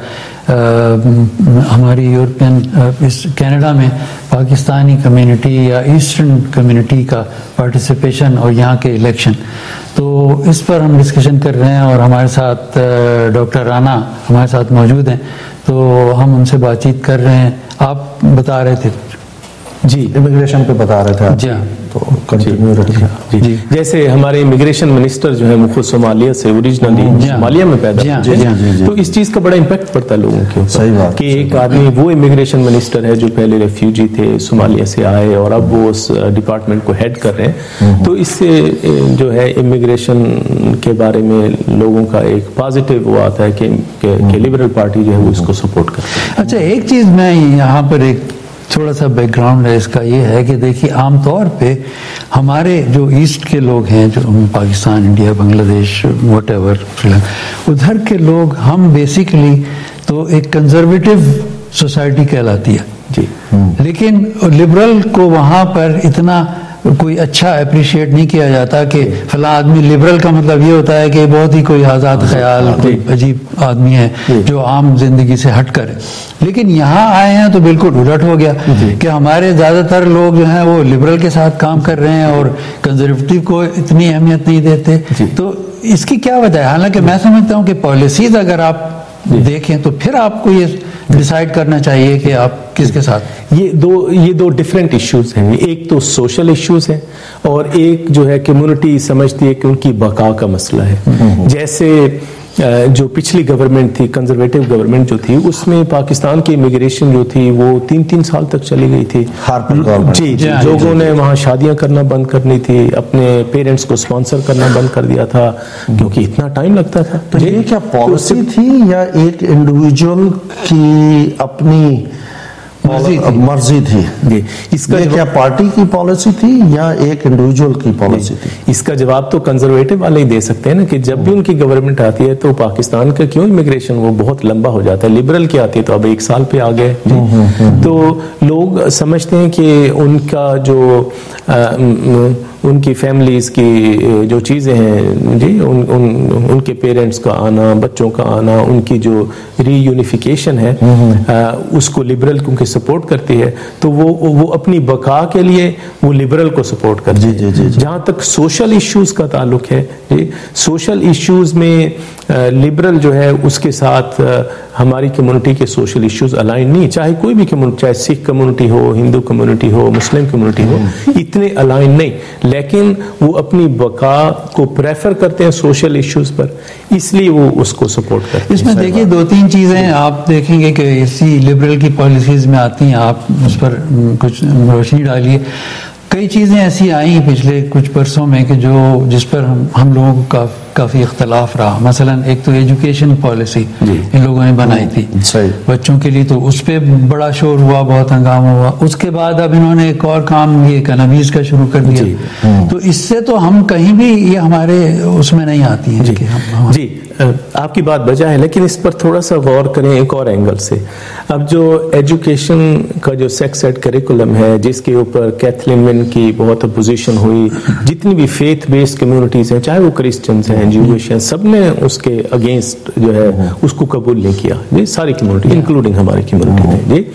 ہماری یورپین کینیڈا میں پاکستانی کمیونٹی یا ایسٹرن کمیونٹی کا پارٹیسپیشن اور یہاں کے الیکشن. تو اس پر ہم ڈسکشن کر رہے ہیں اور ہمارے ساتھ ڈاکٹر رانا ہمارے ساتھ موجود ہیں, تو ہم ان سے بات چیت کر رہے ہیں. آپ بتا رہے تھے جی امیگریشن پہ بتا رہے تھے. جی تو کنٹینیو رکھیے. جی جیسے ہمارے امیگریشن منسٹر جو ہے وہ خود صومالیہ سے اوریجنلی صومالیہ میں پیدا ہوئے, تو اس چیز کا بڑا امپیکٹ پڑتا ہے لوگوں کے اوپر. صحیح بات کہ ایک آدمی وہ امیگریشن منسٹر ہے جو پہلے ریفیوجی تھے, صومالیہ سے آئے اور اب وہ اس ڈپارٹمنٹ کو ہیڈ کر رہے ہیں. تو اس سے جو ہے امیگریشن کے بارے میں لوگوں کا ایک پازیٹیو وہ آتا ہے کہ لبرل پارٹی جو ہے وہ اس کو سپورٹ کرتی ہے. اچھا, ایک چیز میں یہاں پر ایک تھوڑا سا بیک گراؤنڈ ہے اس کا, یہ ہے کہ دیکھیے عام طور پہ ہمارے جو ایسٹ کے لوگ ہیں, جو پاکستان, انڈیا, بنگلہ دیش, واٹ ایور, ادھر کے لوگ ہم بیسیکلی تو ایک کنزرویٹو سوسائٹی کہلاتی ہے جی, لیکن لبرل کو وہاں پر اتنا کوئی اچھا اپریشیٹ نہیں کیا جاتا کہ فلاں آدمی لبرل کا مطلب یہ ہوتا ہے کہ بہت ہی کوئی آزاد خیال, کوئی عجیب آدمی ہے جو عام زندگی سے ہٹ کر ہے. لیکن یہاں آئے ہیں تو بالکل الٹ ہو گیا کہ ہمارے زیادہ تر لوگ جو ہیں وہ لبرل کے ساتھ کام کر رہے ہیں اور کنزرویٹو کو اتنی اہمیت نہیں دیتے. تو اس کی کیا وجہ ہے؟ حالانکہ میں سمجھتا ہوں کہ پالیسیز اگر آپ دیکھیں تو پھر آپ کو یہ ڈیسائیڈ کرنا چاہیے کہ آپ کس کے ساتھ. یہ دو یہ دو ڈفرینٹ ایشوز ہیں. ایک تو سوشل ایشوز ہیں اور ایک جو ہے کمیونٹی سمجھتی ہے کہ ان کی بقا کا مسئلہ ہے. جیسے جو پچھلی گورنمنٹ تھی, کنزرویٹو گورنمنٹ جو تھی, اس میں پاکستان کی امیگریشن جو تھی وہ تین تین سال تک چلی گئی تھی. جی جی لوگوں نے وہاں شادیاں کرنا بند کرنی تھی, اپنے پیرنٹس کو اسپانسر کرنا بند کر دیا تھا کیونکہ اتنا ٹائم لگتا تھا. تو یہ کیا پالیسی تھی یا ایک انڈیویجول کی اپنی مرضی تھی؟ جی, اس کا کیا پارٹی کی پالیسی تھی یا ایک انڈیویجول کی پالیسی تھی؟ اس کا جواب تو کنزرویٹو والے ہی دے سکتے ہیں نا, کہ جب بھی ان کی گورنمنٹ آتی ہے تو پاکستان کا کیوں امیگریشن وہ بہت لمبا ہو جاتا ہے. لبرل کی آتی ہے تو اب ایک سال پہ آ گئے. تو لوگ سمجھتے ہیں کہ ان کا جو ان کی فیملیز کی جو چیزیں ہیں جی، ان ان ان کے پیرنٹس کا آنا، بچوں کا آنا، ان کی جو ری یونیفیکیشن ہے اس کو لبرل کیونکہ سپورٹ کرتی ہے، تو وہ وہ اپنی بقا کے لیے وہ لبرل کو سپورٹ کرتی ہے. جہاں تک سوشل ایشوز کا تعلق ہے جی، سوشل ایشوز میں لبرل جو ہے اس کے ساتھ ہماری کمیونٹی کے سوشل ایشوز الائن نہیں، چاہے کوئی بھی کمیونٹی، چاہے سکھ کمیونٹی ہو، ہندو کمیونٹی ہو، مسلم کمیونٹی ہو، اتنے الائن نہیں، لیکن وہ اپنی بقا کو پریفر کرتے ہیں سوشل ایشوز پر، اس لیے وہ اس کو سپورٹ کرتے ہیں. اس میں دیکھیے دو تین چیزیں آپ دیکھیں گے کہ اسی لبرل کی پالیسیز میں آتی ہیں، آپ اس پر کچھ روشنی ڈالیے. کئی چیزیں ایسی آئیں پچھلے کچھ برسوں میں کہ جو جس پر ہم ہم لوگوں کو کافی اختلاف رہا. مثلا ایک تو ایجوکیشن پالیسی ان لوگوں نے بنائی تھی بچوں کے لیے، تو اس پہ بڑا شور ہوا، بہت ہنگامہ ہوا. اس کے بعد اب انہوں نے ایک اور کام یہ کنابیس کا شروع کر دیا. تو اس سے تو ہم کہیں بھی یہ ہمارے اس میں نہیں آتی ہیں. جی آپ کی بات بجا ہے، لیکن اس پر تھوڑا سا غور کریں ایک اور اینگل سے. اب جو ایجوکیشن کا جو سیکس ایڈ کریکولم ہے، جس کے اوپر کیتھلین ون کی بہت اپوزیشن ہوئی، جتنی بھی فیتھ بیسڈ کمیونٹیز ہیں، چاہے وہ کرسچنز ہیں، جیوش ہیں، سب نے اس کے اگینسٹ جو ہے اس کو قبول نہیں کیا جی، ساری کمیونٹی انکلوڈنگ ہماری کمیونٹی نے جی.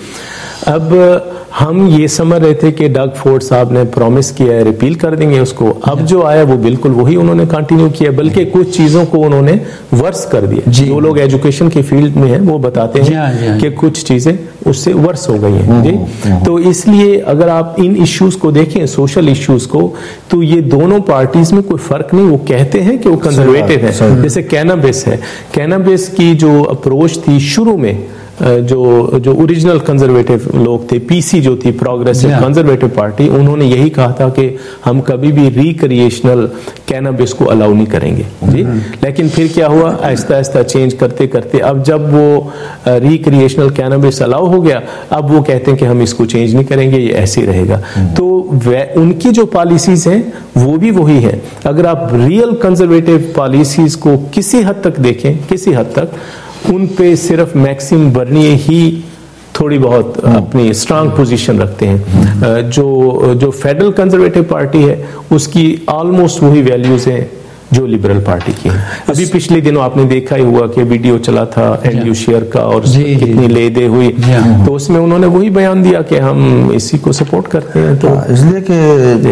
اب ہم یہ سمجھ رہے تھے کہ ڈگ فورڈ صاحب نے پرومس کیا ہے ریپیل کر دیں گے اس کو. اب جو آیا وہ بالکل وہی انہوں نے کنٹینیو کیا، بلکہ کچھ چیزوں کو انہوں نے ورس کر دیا. جو لوگ ایجوکیشن کے فیلڈ میں ہیں وہ بتاتے ہیں کہ کچھ چیزیں اس سے ورس ہو گئی ہیں جی. تو اس لیے اگر آپ ان ایشوز کو دیکھیں، سوشل ایشوز کو، تو یہ دونوں پارٹیز میں کوئی فرق نہیں. وہ کہتے ہیں کہ وہ کنزرویٹو ہیں. جیسے کینابیس ہے، کینابیس کی جو اپروچ تھی شروع میں، جو جو اوریجنل کنزرویٹو لوگ تھے، پی سی جو تھی پروگریسو کنزرویٹو پارٹی، انہوں نے یہی کہا تھا کہ ہم کبھی بھی ریکریشنل کینابیس کو الاؤ نہیں کریں گے جی. لیکن پھر کیا ہوا، آہستہ آہستہ چینج کرتے کرتے اب جب وہ ریکریشنل کینابیس الاؤ ہو گیا، اب وہ کہتے ہیں کہ ہم اس کو چینج نہیں کریں گے، یہ ایسے ہی رہے گا. تو ان کی جو پالیسیز ہیں وہ بھی وہی ہے. اگر آپ ریئل کنزرویٹو پالیسیز کو کسی حد تک دیکھیں، کسی حد تک ان پہ صرف میکسم برنیے ہی تھوڑی بہت اپنی اسٹرانگ پوزیشن رکھتے ہیں. جو جو فیڈرل کنزرویٹو پارٹی ہے اس کی آلموسٹ وہی ویلیوز ہیں جو لبرل پارٹی کی ہیں. ابھی پچھلے دنوں آپ نے دیکھا ہی ہوا کہ ویڈیو چلا تھا اینڈریو شیئر کا اور کتنی لے دے ہوئی، تو اس میں انہوں نے وہی بیان دیا کہ ہم اسی کو سپورٹ کرتے ہیں. تو اس لیے کہ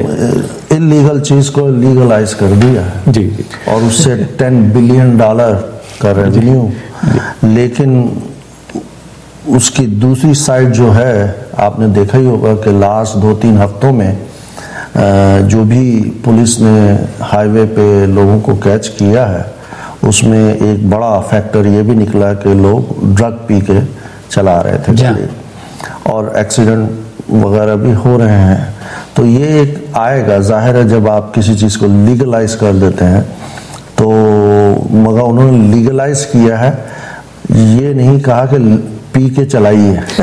ان لیگل چیز کو لیگلائز کر دیا ہے جی، اور اس سے ٹین بلین ڈالر کا ریونیو. لیکن اس کی دوسری سائڈ جو ہے، آپ نے دیکھا ہی ہوگا کہ لاسٹ دو تین ہفتوں میں جو بھی پولیس نے ہائی وے پہ لوگوں کو کیچ کیا ہے، اس میں ایک بڑا فیکٹر یہ بھی نکلا کہ لوگ ڈرگ پی کے چلا رہے تھے اور ایکسیڈنٹ وغیرہ بھی ہو رہے ہیں. تو یہ ایک آئے گا، ظاہر ہے جب آپ کسی چیز کو لیگلائز کر دیتے ہیں تو، مگر انہوں نے لیگلائز کیا ہے، یہ نہیں کہا کہ پی کے چلائیے.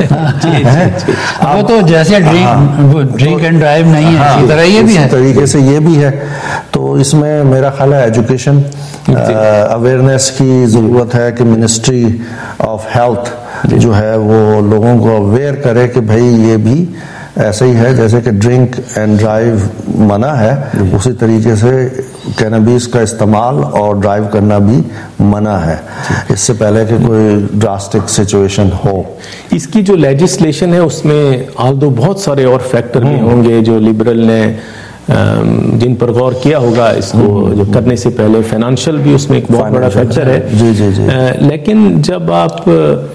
وہ تو جیسے ڈرنک اینڈ ڈرائیو نہیں ہے، اسی طرح یہ بھی ہے، طریقے سے یہ بھی ہے. تو اس میں میرا خیال ہے ایجوکیشن اویئرنیس کی ضرورت ہے کہ منسٹری آف ہیلتھ جو ہے وہ لوگوں کو اویئر کرے کہ بھائی یہ بھی ایسے ہی ہے جیسے کہ ڈرنک اینڈ ڈرائیو منع ہے، اسی طریقے سے کینابیس کا استعمال اور ڈرائیو کرنا بھی منع ہے، اس سے پہلے کہ کوئی ڈراسٹک سچویشن ہو. اس کی جو لیجسلیشن ہے اس میں آلدو بہت سارے اور فیکٹر بھی ہوں گے جو لبرل نے جن پر غور کیا ہوگا اس کو جو کرنے سے پہلے. فائنانشل بھی اس میں ایک بہت بڑا فیکٹر ہے. جی جی جی. لیکن جب آپ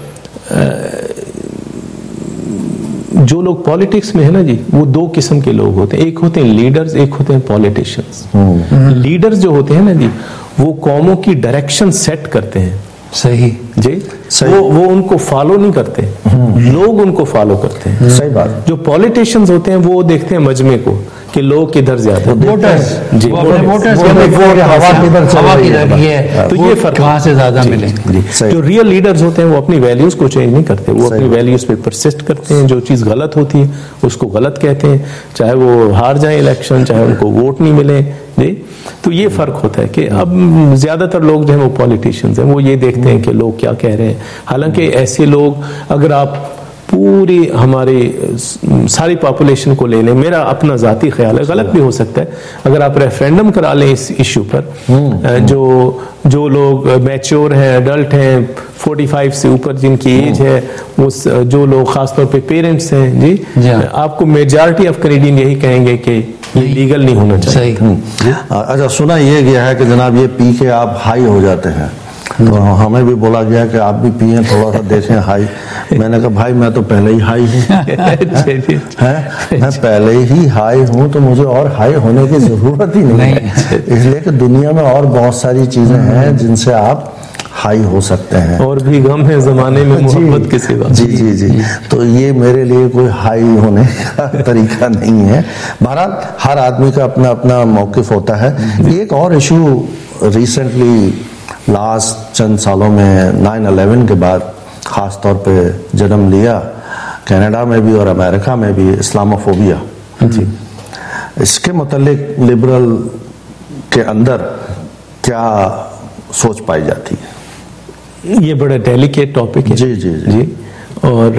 جو لوگ پالیٹکس میں ہے نا جی، وہ دو قسم کے لوگ ہوتے ہیں، ایک ہوتے ہیں لیڈرز، ایک ہوتے ہیں پالیٹیشنز. لیڈرز جو ہوتے ہیں نا جی، وہ قوموں کی ڈائریکشن سیٹ کرتے ہیں. صحیح جی، وہ وہ ان کو فالو نہیں کرتے، لوگ ان کو فالو کرتے ہیں. صحیح بات. جو پالیٹیشنز ہوتے ہیں وہ دیکھتے ہیں مجمع کو کہ لوگ کدھر زیادہ ووٹرز جی تو یہ فرق کہاں سے زیادہ ملے. جو ریئل لیڈرز ہوتے ہیں وہ اپنی ویلیوز کو چینج نہیں کرتے، وہ اپنی ویلیوز پہ پرسسٹ کرتے ہیں. جو چیز غلط ہوتی ہے اس کو غلط کہتے ہیں، چاہے وہ ہار جائیں الیکشن، چاہے ان کو ووٹ نہیں ملے جی. تو یہ فرق ہوتا ہے کہ اب زیادہ تر لوگ جو ہیں وہ پالیٹیشنز ہیں، وہ یہ دیکھتے ہیں کہ لوگ کیا کہہ رہے ہیں. حالانکہ ایسے لوگ اگر آپ पूरी हमारी सारी पॉपुलेशन को ले लें, मेरा अपना ज़ाती ख्याल है, गलत भी हो सकता है, अगर आप रेफरेंडम करा लें इस इशू पर, जो जो लोग मैच्योर हैं, अडल्ट हैं, पैंतालीस से ऊपर जिनकी एज है, उस जो लोग खासतौर पे पेरेंट्स हैं जी, आपको मेजॉरिटी ऑफ कैनेडियन यही कहेंगे कि ये लीगल नहीं होना चाहिए। अच्छा, सुना ये गया है कि जनाब ये पी के आप हाई हो जाते हैं, तो हमें भी बोला गया कि आप भी पिए, थोड़ा सा देखें हाई। मैंने कहा भाई मैं तो पहले ही हाई हूँ है? मैं पहले ही हाई हूँ, तो मुझे और हाई होने की जरूरत ही नहीं है, इसलिए कि दुनिया में और बहुत सारी चीजें हैं जिनसे आप हाई हो सकते हैं, और भी गम है जमाने में मोहब्बत के सिवा। जी जी जी तो ये मेरे लिए कोई हाई होने का तरीका नहीं है। बहरहाल हर आदमी का अपना अपना मौकिफ होता है। एक और इशू रिसेंटली लास्ट चंद सालों में नाइन इलेवन के बाद खास तौर पे जन्म लिया, कनाडा में भी और अमेरिका में भी, इस्लामोफोबिया। जी, इसके मुतालिक लिबरल के अंदर क्या सोच पाई जाती है? ये बड़ा डेलिकेट टॉपिक है। जी जी जी, जी। और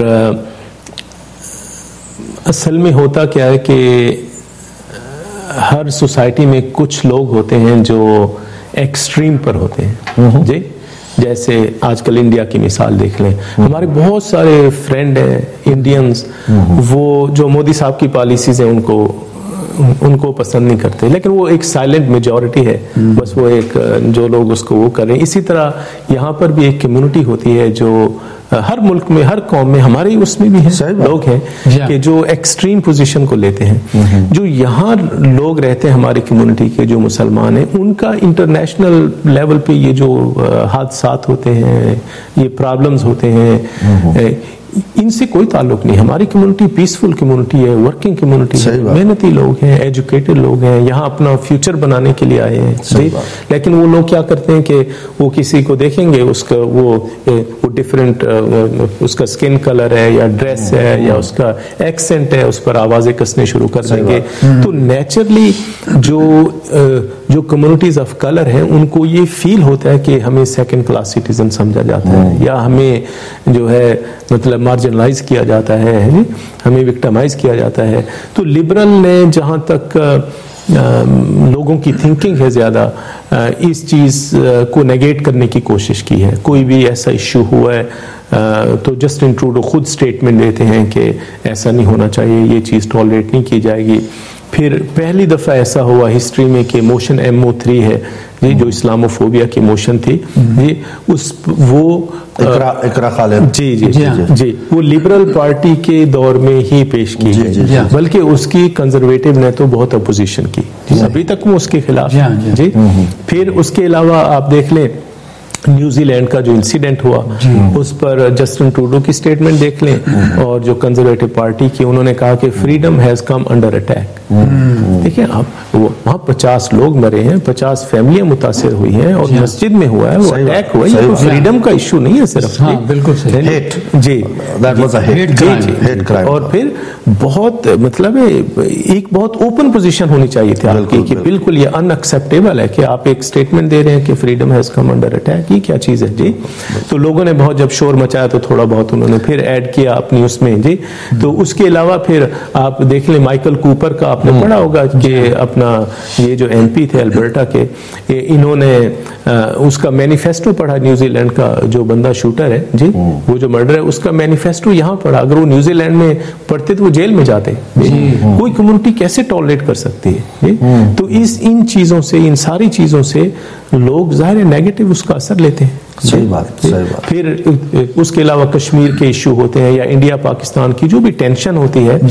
असल में होता क्या है कि हर सोसाइटी में कुछ लोग होते हैं जो एक्सट्रीम पर होते हैं जी। जैसे आजकल इंडिया की मिसाल देख लें, हमारे बहुत सारे फ्रेंड हैं इंडियंस, वो जो मोदी साहब की पॉलिसीज हैं उनको उनको पसंद नहीं करते, लेकिन वो एक साइलेंट मेजॉरिटी है, बस वो एक जो लोग उसको वो कर रहे हैं। इसी तरह यहाँ पर भी एक कम्युनिटी होती है जो हर मुल्क में, हर कौम में, हमारे उसमें भी है लोग हैं कि जो एक्सट्रीम पोजीशन को लेते हैं। जो यहाँ लोग रहते हैं हमारी कम्युनिटी के, जो मुसलमान हैं, उनका इंटरनेशनल लेवल पे ये जो हादसात होते हैं, ये प्रॉब्लम्स होते हैं, इनसे कोई ताल्लुक नहीं। हमारी कम्युनिटी पीसफुल कम्युनिटी है, वर्किंग कम्युनिटी है, मेहनती लोग हैं, एजुकेटेड लोग हैं, यहाँ अपना फ्यूचर बनाने के लिए आए हैं जी। लेकिन वो लोग क्या करते हैं कि वो किसी को देखेंगे, उसका वो वो डिफरेंट उसका स्किन कलर है या ड्रेस है या उसका एक्सेंट है, उस पर आवाजें कसने शुरू कर देंगे। तो नेचुरली जो जो कम्युनिटीज ऑफ कलर हैं उनको ये फील होता है कि हमें सेकंड क्लास सिटीजन समझा जाता है, या हमें जो है मतलब मार्जिनलाइज किया जाता है, हमें विक्टिमाइज किया जाता है। तो लिबरल ने जहाँ तक आ, लोगों की थिंकिंग है ज़्यादा, इस चीज़ को नेगेट करने की कोशिश की है। कोई भी ऐसा इश्यू हुआ है आ, तो जस्टिन ट्रूडो खुद स्टेटमेंट देते हैं कि ऐसा नहीं होना चाहिए, ये चीज़ टॉलरेट नहीं की जाएगी। फिर पहली दफ़ा ऐसा हुआ हिस्ट्री में कि मोशन एम ओ थ्री है जी, जो इस्लामोफोबिया की मोशन थी जी, उस वो इकरा, इकरा खालिद जी जी जी, जी जी वो लिबरल पार्टी के दौर में ही पेश की गई, बल्कि उसकी कंजर्वेटिव ने तो बहुत अपोजिशन की जी, अभी तक वो उसके खिलाफ जी। फिर उसके अलावा आप देख लें न्यूजीलैंड का जो इंसिडेंट हुआ, उस पर जस्टिन ट्रूडो की स्टेटमेंट देख लें, और जो कंजर्वेटिव पार्टी की, उन्होंने कहा कि freedom has come under attack. देखिए आप, वहाँ पचास लोग मरे हैं, पचास फैमिलियां मुतासिर हुई हैं, और मस्जिद में हुआ है वो अटैक हुआ है। ये तो फ्रीडम का इशू नहीं है सिर्फ, बिल्कुल हेट जी, हेट क्राइम। और फिर बहुत मतलब एक बहुत ओपन पोजीशन होनी चाहिए थी आपकी कि बिल्कुल ये अनएक्सेप्टेबल है कि आप एक स्टेटमेंट दे रहे हैं कि freedom has come under attack. ये क्या चीज है जी? तो लोगों ने बहुत जब शोर मचाया तो थोड़ा बहुत उन्होंने फिर ऐड किया अपनी उसमें जी। तो उसके अलावा फिर आप देख लें माइकल कूपर का आपने पढ़ा होगा कि अपना ये जो एमपी थे अल्बर्टा के, इन्होंने उसका मैनिफेस्टो पढ़ा, न्यूजीलैंड का जो बंदा शूटर है जी, वो जो मर्डर है, उसका मैनिफेस्टो यहाँ पढ़ा। अगर वो न्यूजीलैंड में पढ़ते तो वो जेल में जाते। कोई कम्युनिटी कैसे टॉलरेट कर सकती है? तो इस इन चीजों से, इन सारी चीजों से लोग जाहिर है नेगेटिव उसका असर लेते हैं। सही बात, सही बात। फिर उसके अलावा कश्मीर के इशू होते हैं, या इंडिया पाकिस्तान की जो भी टेंशन होती है,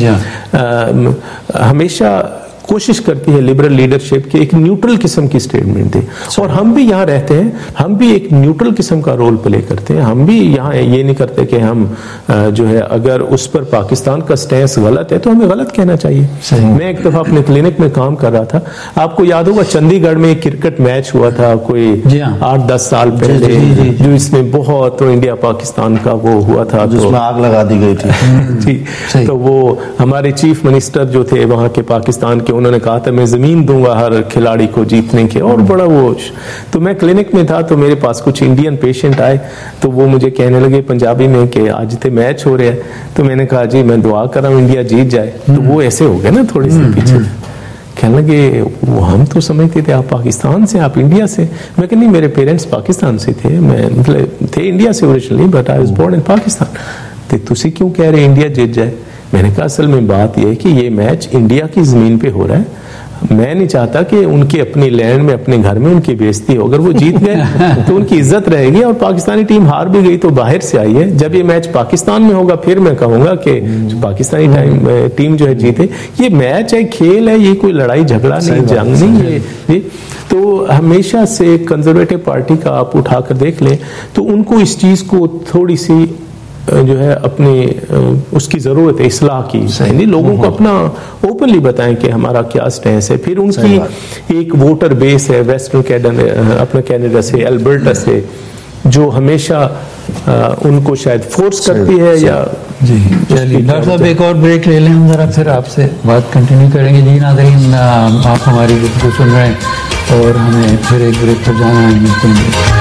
आ, हमेशा कोशिश करती है लिबरल लीडरशिप की एक न्यूट्रल किस्म की स्टेटमेंट दे। और हम भी यहाँ रहते हैं, हम भी एक न्यूट्रल किस्म का रोल प्ले करते हैं। हम भी यहाँ ये नहीं करते कि हम जो है अगर उस पर पाकिस्तान का स्टैंस गलत है तो हमें गलत कहना चाहिए। मैं एक दफा अपने क्लिनिक में काम कर रहा था, आपको याद होगा चंडीगढ़ में एक क्रिकेट मैच हुआ था कोई आठ दस साल पहले, जो इसमें बहुत तो इंडिया पाकिस्तान का वो हुआ था, जिसमें आग लगा दी गई थी। तो वो हमारे चीफ मिनिस्टर जो थे वहाँ के पाकिस्तान के, कि उन्होंने कहा था मैं ज़मीन दूंगा हर खिलाड़ी को जीतने के, और बड़ा वो। तो मैं क्लिनिक में था तो मेरे पास कुछ इंडियन पेशेंट आए, तो वो मुझे कहने लगे पंजाबी में कि आज तो मैच हो रहा है। तो मैंने कहा जी मैं दुआ कर रहा हूँ इंडिया जीत जाए। तो वो ऐसे हो गए ना थोड़ी सी पीछे, कहने लगे वो हम तो समझते थे आप पाकिस्तान से, आप इंडिया से। मैं कहा नहीं, मेरे पेरेंट्स पाकिस्तान से थे, मैं मतलब थे इंडिया से originally, but I was born in Pakistan. तो तुसी क्यों कह रहे इंडिया जीत जाए? मैंने कहा असल में बात यह है कि ये मैच इंडिया की ज़मीन पे हो रहा है, मैं नहीं चाहता कि उनकी अपनी लैंड में अपने घर में उनकी बेइज्जती हो। अगर वो जीत गए तो उनकी इज्जत रहेगी, और पाकिस्तानी टीम हार भी गई तो बाहर से आई है। जब ये मैच पाकिस्तान में होगा फिर मैं कहूंगा कि पाकिस्तानी टाइम टीम जो है जीते। ये मैच है, खेल है, ये कोई लड़ाई झगड़ा नहीं, जंग नहीं है ये। तो हमेशा से कंजर्वेटिव पार्टी का आप उठाकर देख लें तो उनको इस चीज को थोड़ी सी जो है अपनी उसकी जरूरत है इस्लाह की, यानी लोगों को अपना ओपनली बताएं कि हमारा क्या स्टैंस है। फिर उनकी एक वोटर बेस है वेस्टर्न कैनेडा, अपना कैनेडा से, अल्बर्टा से, जो हमेशा आ, उनको शायद फोर्स करती है या जी। चलिए डॉक्टर साहब एक और ब्रेक ले लें, हम जरा फिर आपसे बात कंटिन्यू करेंगे। जी नाज़रीन, आप हमारी गुफ्तगू सुन रहे हैं और हमें फिर एक ब्रेक पर जाना है, मिलते हैं।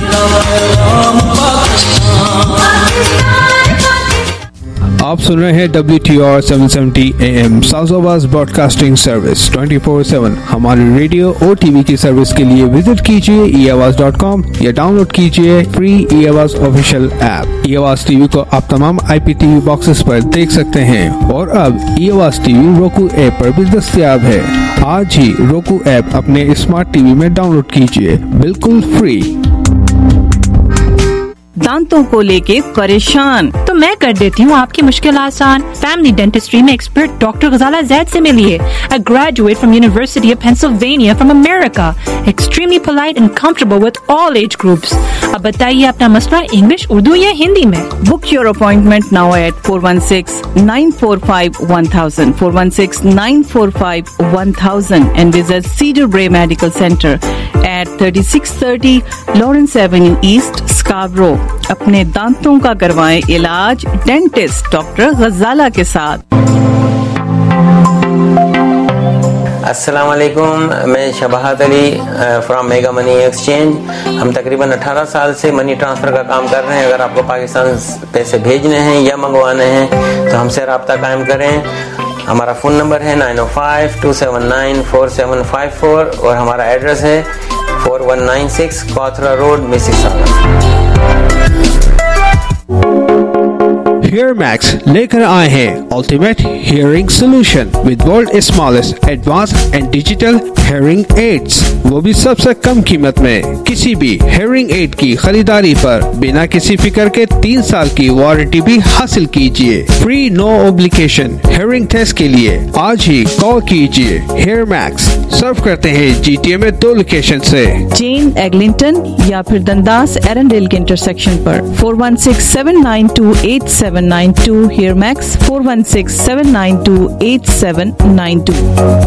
आप सुन रहे हैं W T R seven seventy A M south Awaaz broadcasting service twenty four seven. हमारी रेडियो और टीवी की सर्विस के लिए विजिट कीजिए ई आवाज डॉट कॉम या डाउनलोड कीजिए फ्री ई आवाज ऑफिशियल ऐप। ई आवाज टीवी को आप तमाम I P T V boxes पर देख सकते हैं, और अब ई आवाज टीवी roku ऐप पर भी दस्तयाब है। आज ही roku ऐप अपने स्मार्ट टीवी में डाउनलोड कीजिए, बिल्कुल फ्री। दांतों को लेके परेशान तो मैं कर देती हूँ आपकी मुश्किल आसान। फैमिली डेंटिस्ट्री में एक्सपर्ट डॉक्टर गजाला जैद से मिलिए। A graduate from University of Pennsylvania from America, extremely polite and comfortable with all age groups। अब बताइए अपना मसला इंग्लिश, उर्दू या हिंदी में। Book your appointment now at four one six nine four five one thousand four one six nine four five one thousand and visit Cedar Bray Medical Center at thirty-six thirty Lawrence Avenue East, Scarborough। अपने दांतों का करवाएं इलाज डेंटिस्ट डॉक्टर गजाला के साथ। अस्सलाम वालेकुम, मैं Shabahat Ali from mega money exchange. हम तकरीबन अठारह साल से मनी ट्रांसफ़र का काम कर रहे हैं। अगर आपको पाकिस्तान पैसे भेजने हैं या मंगवाने हैं तो हमसे रब्ता कायम करें। हमारा फ़ोन नंबर है nine O five two seven nine four seven five four और हमारा एड्रेस है four one nine six Cawthra road, Mississauga. Hear Max लेकर आए हैं Ultimate Hearing Solution with World Smallest Advanced and Digital Hearing Aids, वो भी सबसे कम कीमत में। किसी भी हेयरिंग एड की खरीदारी पर बिना किसी फिक्र के तीन साल की वारंटी भी हासिल कीजिए। Free no obligation hearing test के लिए आज ही कॉल कीजिए। हेयर मैक्स सर्व करते हैं जीटीए में दो लोकेशन से, जेन एग्लिंटन या फिर दंदास एरंडेल के इंटरसेक्शन पर। Four one six seven nine two eight seven nine two Hear Max four one six seven nine two eight seven nine two.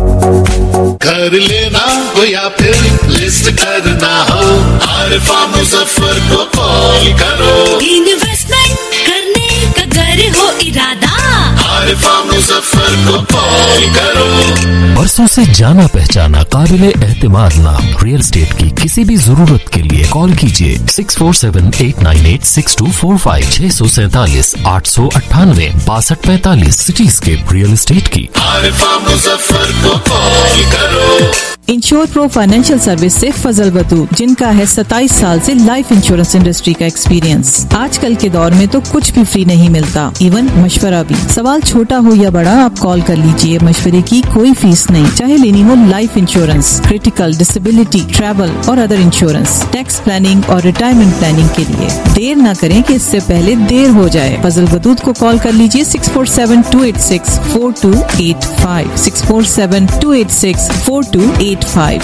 कर लेना हो या फिर लिस्ट करना हो, आरिफा मुजफ्फर को कॉल करो। इन्वेस्टमेंट करने का अगर हो इरादा, आरिफा मुजफ्फर को कॉल करो। बरसों से जाना पहचाना काबिले एहतिमाद नाम रियल एस्टेट की किसी भी जरूरत के लिए कॉल कीजिए six four seven eight nine eight six two four five छह सौ सैतालीस आठ सौ अट्ठानवे बासठ पैंतालीस सिटीस्केप रियल एस्टेट की। आरिफा मुजफ्फर को कॉल करो। इंश्योर प्रो फाइनेंशियल सर्विस से फजल बतू, जिनका है सत्ताईस साल से लाइफ इंश्योरेंस इंडस्ट्री का एक्सपीरियंस। आजकल के दौर में तो कुछ भी फ्री नहीं मिलता, इवन मशवरा भी। सवाल छोटा हो या बड़ा, आप कॉल कर लीजिए। मशवरे की कोई फीस नहीं, चाहे लेनी हो life insurance, critical, disability, travel और अदर इंश्योरेंस, टैक्स प्लानिंग और रिटायरमेंट प्लानिंग के लिए। देर न करें कि इससे पहले देर हो जाए। फजल बतूत को कॉल कर लीजिए six four seven two eight six four two eight five six four seven two eight six four two eight five.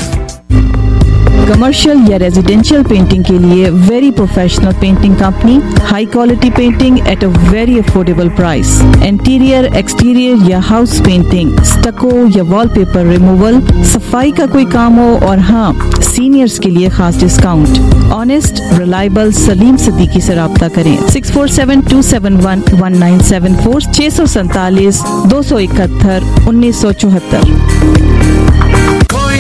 Commercial या रेजिडेंशियल पेंटिंग के लिए very professional painting company, high quality painting at a very affordable price. Interior, exterior या हाउस पेंटिंग, स्टको या वॉलपेपर रिमूवल, सफाई का कोई काम हो, और हाँ, सीनियर्स के लिए खास discount. Honest, reliable Saleem Siddiqui से रब्ता करें six four seven two seven one one nine seven four छह सौ सैतालीस दो सौ इकहत्तर उन्नीस सौ चौहत्तर।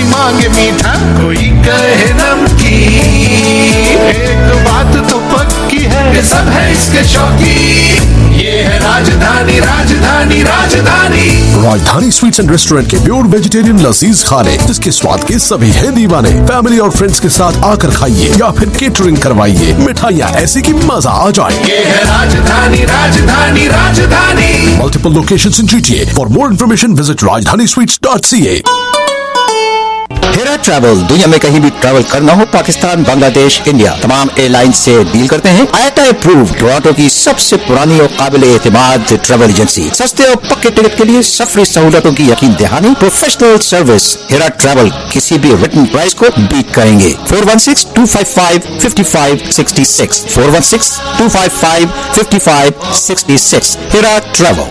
मांगे मीठा कोई कहे नमकीन, एक बात तो पक्की है कि सब है इसके शौकीन। ये है Rajdhani Rajdhani Rajdhani Rajdhani sweets and restaurant के प्योर वेजिटेरियन लजीज खाने, जिसके स्वाद के सभी है दीवाने। फैमिली और फ्रेंड्स के साथ आकर खाइए या फिर केटरिंग करवाइए, मिठाइयाँ ऐसी कि मजा आ जाए। ये है Rajdhani Rajdhani Rajdhani. Multiple locations in GTA. For more information visit Rajdhani sweets dot C A. Hera travel दुनिया में कहीं भी ट्रैवल करना हो, पाकिस्तान, बांग्लादेश, इंडिया, तमाम एयरलाइन से डील करते हैं। आईएटा अप्रूव टोरंटो की सबसे पुरानी और काबिल एतमाद ट्रैवल एजेंसी। सस्ते और पक्के टिकट के लिए सफरी सहूलतों की यकीन दहानी, प्रोफेशनल सर्विस। हेरा ट्रैवल किसी भी रिटन प्राइस को बीट करेंगे। Four one six two five five fifty five sixty six four one six two five five fifty five sixty six. Hera travel.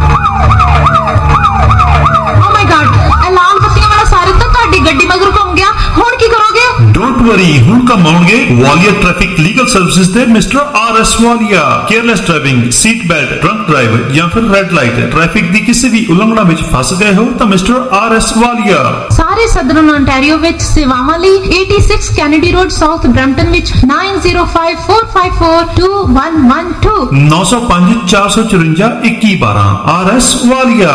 ਗੱਡੀ ਮਗਰ ਘੁੰਮ ਗਿਆ, ਹੁਣ ਕੀ ਕਰੋਗੇ? ਡੋਂਟ ਵਰੀ, ਹੁਣ ਕਮਾਉਣਗੇ ਵਾਲੀਆ ਟ੍ਰੈਫਿਕ ਲੀਗਲ ਸਰਵਿਸਿਜ਼ ਦੇ mister R S Walia. Careless driving, seat belt, drunk drive ਜਾਂ ਫਿਰ ਰੈਡ ਲਾਈਟ ਟ੍ਰੈਫਿਕ ਦੀ ਕਿਸੇ ਵੀ ਉਲੰਘਣਾ ਵਿੱਚ ਫਸ ਗਏ ਹੋ ਤਾਂ ਮਿਸਟਰ ਆਰ ਐਸ ਵਾਲੀਆ ਸਾਰੇ ਸਦਰਨ ontario ਵਿੱਚ ਸੇਵਾਵਾਂ ਲਈ eighty-six Kennedy road south Brampton ਵਿੱਚ nine zero five four five four two one one two ਨੌ ਸੌ ਪੰਜ ਚਾਰ ਸੌ ਚੁਰੰਜਾ ਇੱਕੀ ਬਾਰਾਂ। R S Walia.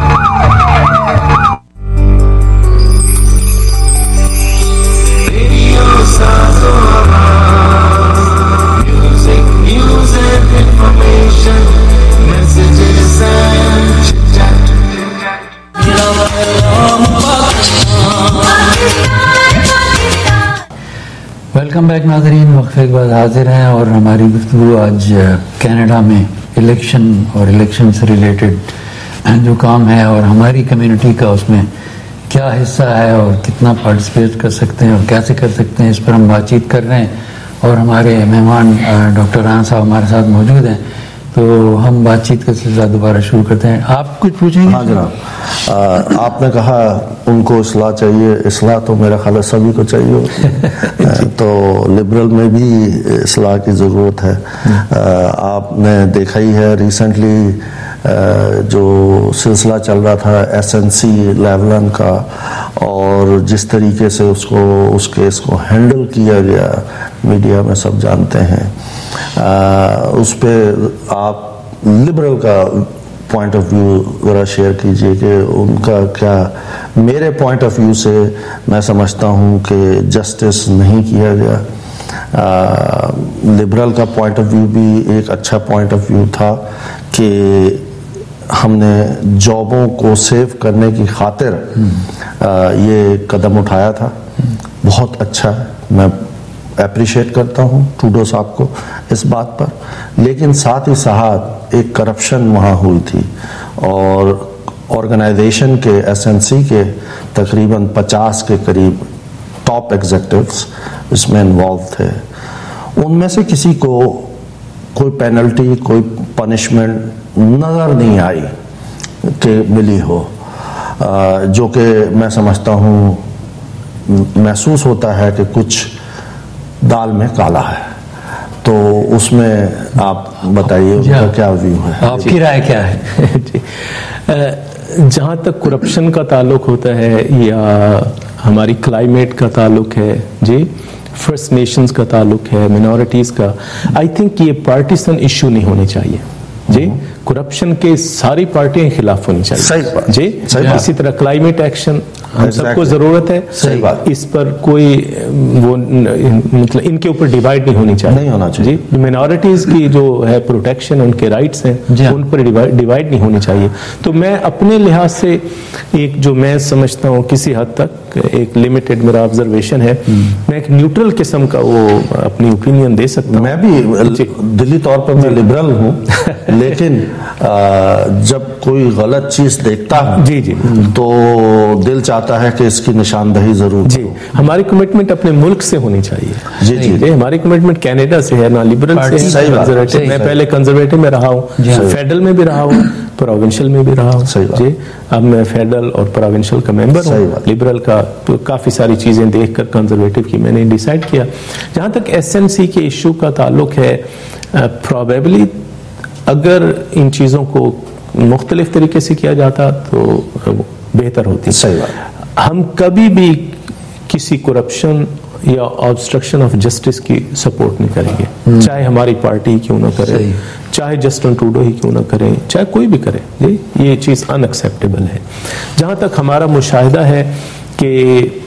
Music, music, information, messages and chit-chat. Welcome back नाज़रीन, वक्फे के बाद हाजिर हैं और हमारी गुफ्तगू आज कनाडा में इलेक्शन और इलेक्शन से रिलेटेड जो काम है और हमारी कम्युनिटी का उसमें क्या हिस्सा है और कितना पार्टिसिपेट कर सकते हैं और कैसे कर सकते हैं, इस पर हम बातचीत कर रहे हैं। और हमारे मेहमान डॉक्टर राना साहब हमारे साथ मौजूद हैं, तो हम बातचीत का सिलसिला दोबारा शुरू करते हैं। आप कुछ पूछेंगे? हाँ जनाब, आपने कहा उनको इस्लाह चाहिए। इस्लाह तो मेरा ख्याल है सभी को चाहिए होती है। तो लिबरल में भी इस्लाह की ज़रूरत है। आपने देखा ही है रिसेंटली जो सिलसिला चल रहा था एस एन सी लेवलन का, और जिस तरीके से उसको उस केस को हैंडल किया गया मीडिया में सब जानते हैं। आ, उस पर आप लिबरल का पॉइंट ऑफ व्यू ज़रा शेयर कीजिए कि उनका क्या। मेरे पॉइंट ऑफ व्यू से मैं समझता हूँ कि जस्टिस नहीं किया गया। लिबरल का पॉइंट ऑफ व्यू भी एक अच्छा पॉइंट ऑफ व्यू था कि हमने जॉबों को सेव करने की खातिर आ, ये कदम उठाया था। बहुत अच्छा है, मैं अप्रिशिएट करता हूँ ट्रूडो साहब को इस बात पर। लेकिन साथ ही साथ एक करप्शन वहाँ हुई थी और ऑर्गेनाइजेशन के एस एन सी के तकरीबन पचास के करीब टॉप एग्जीक्यूटिव्स इसमें इन्वॉल्व थे। उनमें से किसी को कोई पेनल्टी, कोई पनिशमेंट नज़र नहीं आई कि मिली हो, जो कि मैं समझता हूँ महसूस होता है कि कुछ दाल में काला है। तो उसमें आप बताइए उनका क्या व्यू है, आपकी राय क्या है? जहाँ तक करप्शन का ताल्लुक होता है या हमारी क्लाइमेट का ताल्लुक है जी, फर्स्ट नेशंस का ताल्लुक है, मिनॉरिटीज़ का, आई थिंक ये पार्टीसन इशू नहीं होने चाहिए जी। करप्शन के सारी पार्टियां खिलाफ होनी चाहिए। सही बात जी। सही इसी तरह क्लाइमेट एक्शन हम सबको जरूरत है। सही बात। इस पर कोई वो मतलब इनके ऊपर डिवाइड नहीं होनी चाहिए। नहीं होना चाहिए जी। मिनॉरिटीज की जो है प्रोटेक्शन, उनके राइट्स हैं, उन पर डिवाइड नहीं होनी चाहिए। तो मैं अपने लिहाज से एक जो मैं समझता हूँ किसी हद तक एक लिमिटेड मेरा ऑब्जर्वेशन है, मैं एक न्यूट्रल किस्म का वो अपनी ओपिनियन दे सकता हूँ। मैं भी दिली तौर पर मैं लिबरल हूँ, लेकिन जब कोई गलत चीज देखता है जी जी तो दिल चाहता है कि इसकी निशानदही जरूर जी। हमारी कमिटमेंट अपने मुल्क से होनी चाहिए जी जी, जी। हमारी कमिटमेंट कनाडा से है ना, लिबरल से है, कंजर्वेटिव। मैं पहले कंजर्वेटिव में रहा हूँ, फेडरल में भी रहा हूँ, प्रोविंशियल में भी रहा हूँ जी। अब मैं फेडरल और प्रोविंशियल का मेंबर हूँ। लिबरल का तो काफी सारी चीजें देखकर कंजर्वेटिव की मैंने डिसाइड किया। जहाँ तक एस एन सी के इशू का ताल्लुक है, प्रोबेबली अगर इन चीज़ों को मुख्तलिफ तरीके से किया जाता तो बेहतर होती। सही बात। हम कभी भी किसी करप्शन या ऑब्स्ट्रक्शन ऑफ जस्टिस की सपोर्ट नहीं करेंगे, चाहे हमारी पार्टी ही क्यों ना करे, चाहे जस्टिन ट्रूडो ही क्यों ना करें, चाहे कोई भी करे, ये ये चीज़ अनएक्सेप्टेबल है। जहाँ तक हमारा मुशाहिदा है कि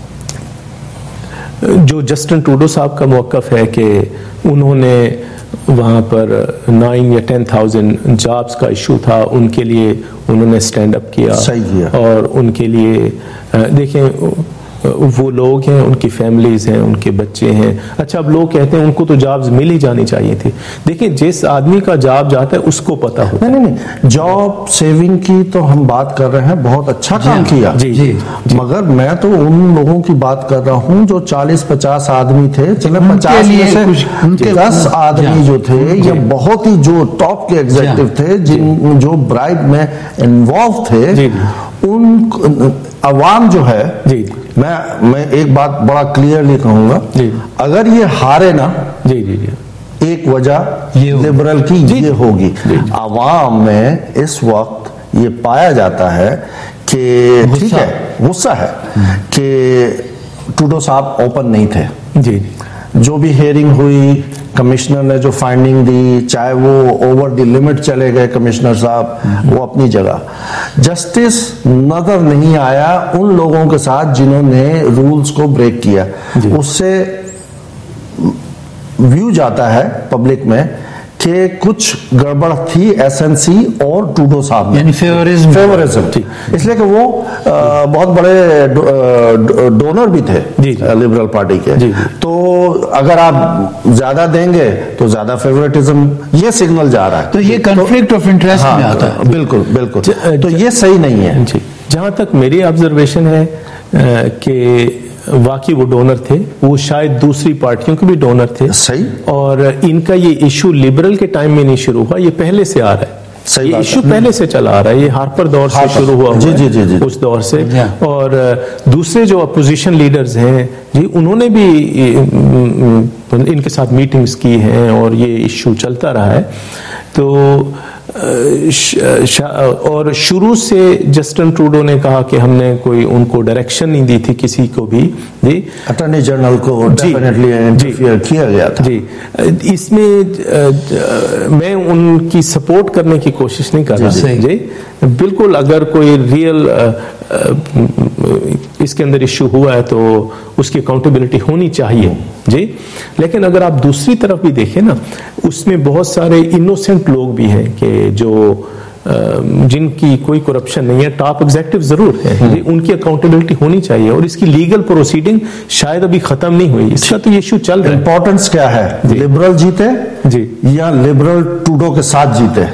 जो जस्टिन ट्रूडो साहब का मौक़िफ़ है कि उन्होंने वहाँ पर नाइन या टेन थाउजेंड जॉब्स का इशू था, उनके लिए उन्होंने स्टैंड अप किया, सही किया। और उनके लिए देखें वो लोग हैं, उनकी फैमिलीज हैं, उनके बच्चे हैं। अच्छा, अब लोग कहते हैं उनको तो जॉब्स मिल ही जानी चाहिए थी। देखिए, जिस आदमी का जॉब जाता है उसको पता होता है। नहीं नहीं नहीं, जॉब सेविंग की तो हम बात कर रहे हैं, बहुत अच्छा काम किया जी, जी, जी। मगर मैं तो उन लोगों की बात कर रहा हूँ जो चालीस पचास आदमी थे, चले पचास में से दस आदमी जो थे ये बहुत ही जो टॉप के एग्जीक्यूटिव थे, जिन जो ब्राइब में इन्वॉल्व थे, उन अवाम जो है जी, मैं मैं एक बात बड़ा क्लियरली कहूंगा, अगर ये हारे ना जी जी जी एक वजह लिबरल की ये होगी। अवाम में इस वक्त ये पाया जाता है कि ठीक है, गुस्सा है कि ट्रूडो साहब ओपन नहीं थे जी। जो भी हेयरिंग हुई, कमिश्नर ने जो फाइंडिंग दी, चाहे वो ओवर द लिमिट चले गए कमिश्नर साहब, वो अपनी जगह, जस्टिस नजर नहीं आया उन लोगों के साथ जिन्होंने रूल्स को ब्रेक किया। उससे व्यू जाता है पब्लिक में कि कुछ गड़बड़ थी एसएनसी और ट्रूडो साहब में, यानी फेवरिज्म फेवरिज्म थी, इसलिए कि वो आ, बहुत बड़े डो, डो, डोनर भी थे लिबरल पार्टी के। जी, जी। तो अगर आप ज्यादा देंगे तो ज्यादा फेवरेटिज्म, ये सिग्नल जा रहा है, तो ये कॉन्फ्लिक्ट ऑफ इंटरेस्ट में आता है। बिल्कुल बिल्कुल, तो ये सही नहीं है जी। जहां तक मेरी ऑब्जर्वेशन है कि वाकई वो डोनर थे, वो शायद दूसरी पार्टियों के भी डोनर थे, सही, और इनका ये इशू लिबरल के टाइम में नहीं शुरू हुआ, ये पहले से आ रहा है, सही ये इशू पहले से चला आ रहा है, ये हार्पर दौर से शुरू हुआ जी, जी, जी, जी। उस दौर से। और दूसरे जो अपोजिशन लीडर्स हैं जी, उन्होंने भी इनके साथ मीटिंग्स की हैं और ये इशू चलता रहा है। तो और शुरू से जस्टिन ट्रूडो ने कहा कि हमने कोई उनको डायरेक्शन नहीं दी थी किसी को भी जी, अटॉर्नी जनरल को डेफिनेटली इंटरफियर किया गया था जी। इसमें मैं उनकी सपोर्ट करने की कोशिश नहीं कर रहा जी, जी। बिल्कुल, अगर कोई रियल इसके अंदर इश्यू हुआ है तो उसकी अकाउंटेबिलिटी होनी चाहिए जी। लेकिन अगर आप दूसरी तरफ भी देखें ना, उसमें बहुत सारे इनोसेंट लोग भी हैं कि जो जिनकी कोई करप्शन नहीं है, टॉप एग्जीक्यूटिव जरूर है, उनकी अकाउंटेबिलिटी होनी चाहिए, और इसकी लीगल प्रोसीडिंग शायद अभी खत्म नहीं हुई, इसका तो ये इशू चल रहा है। इंपॉर्टेंस क्या है, लिबरल जीते जी या लिबरल ट्रूडो के साथ जीते?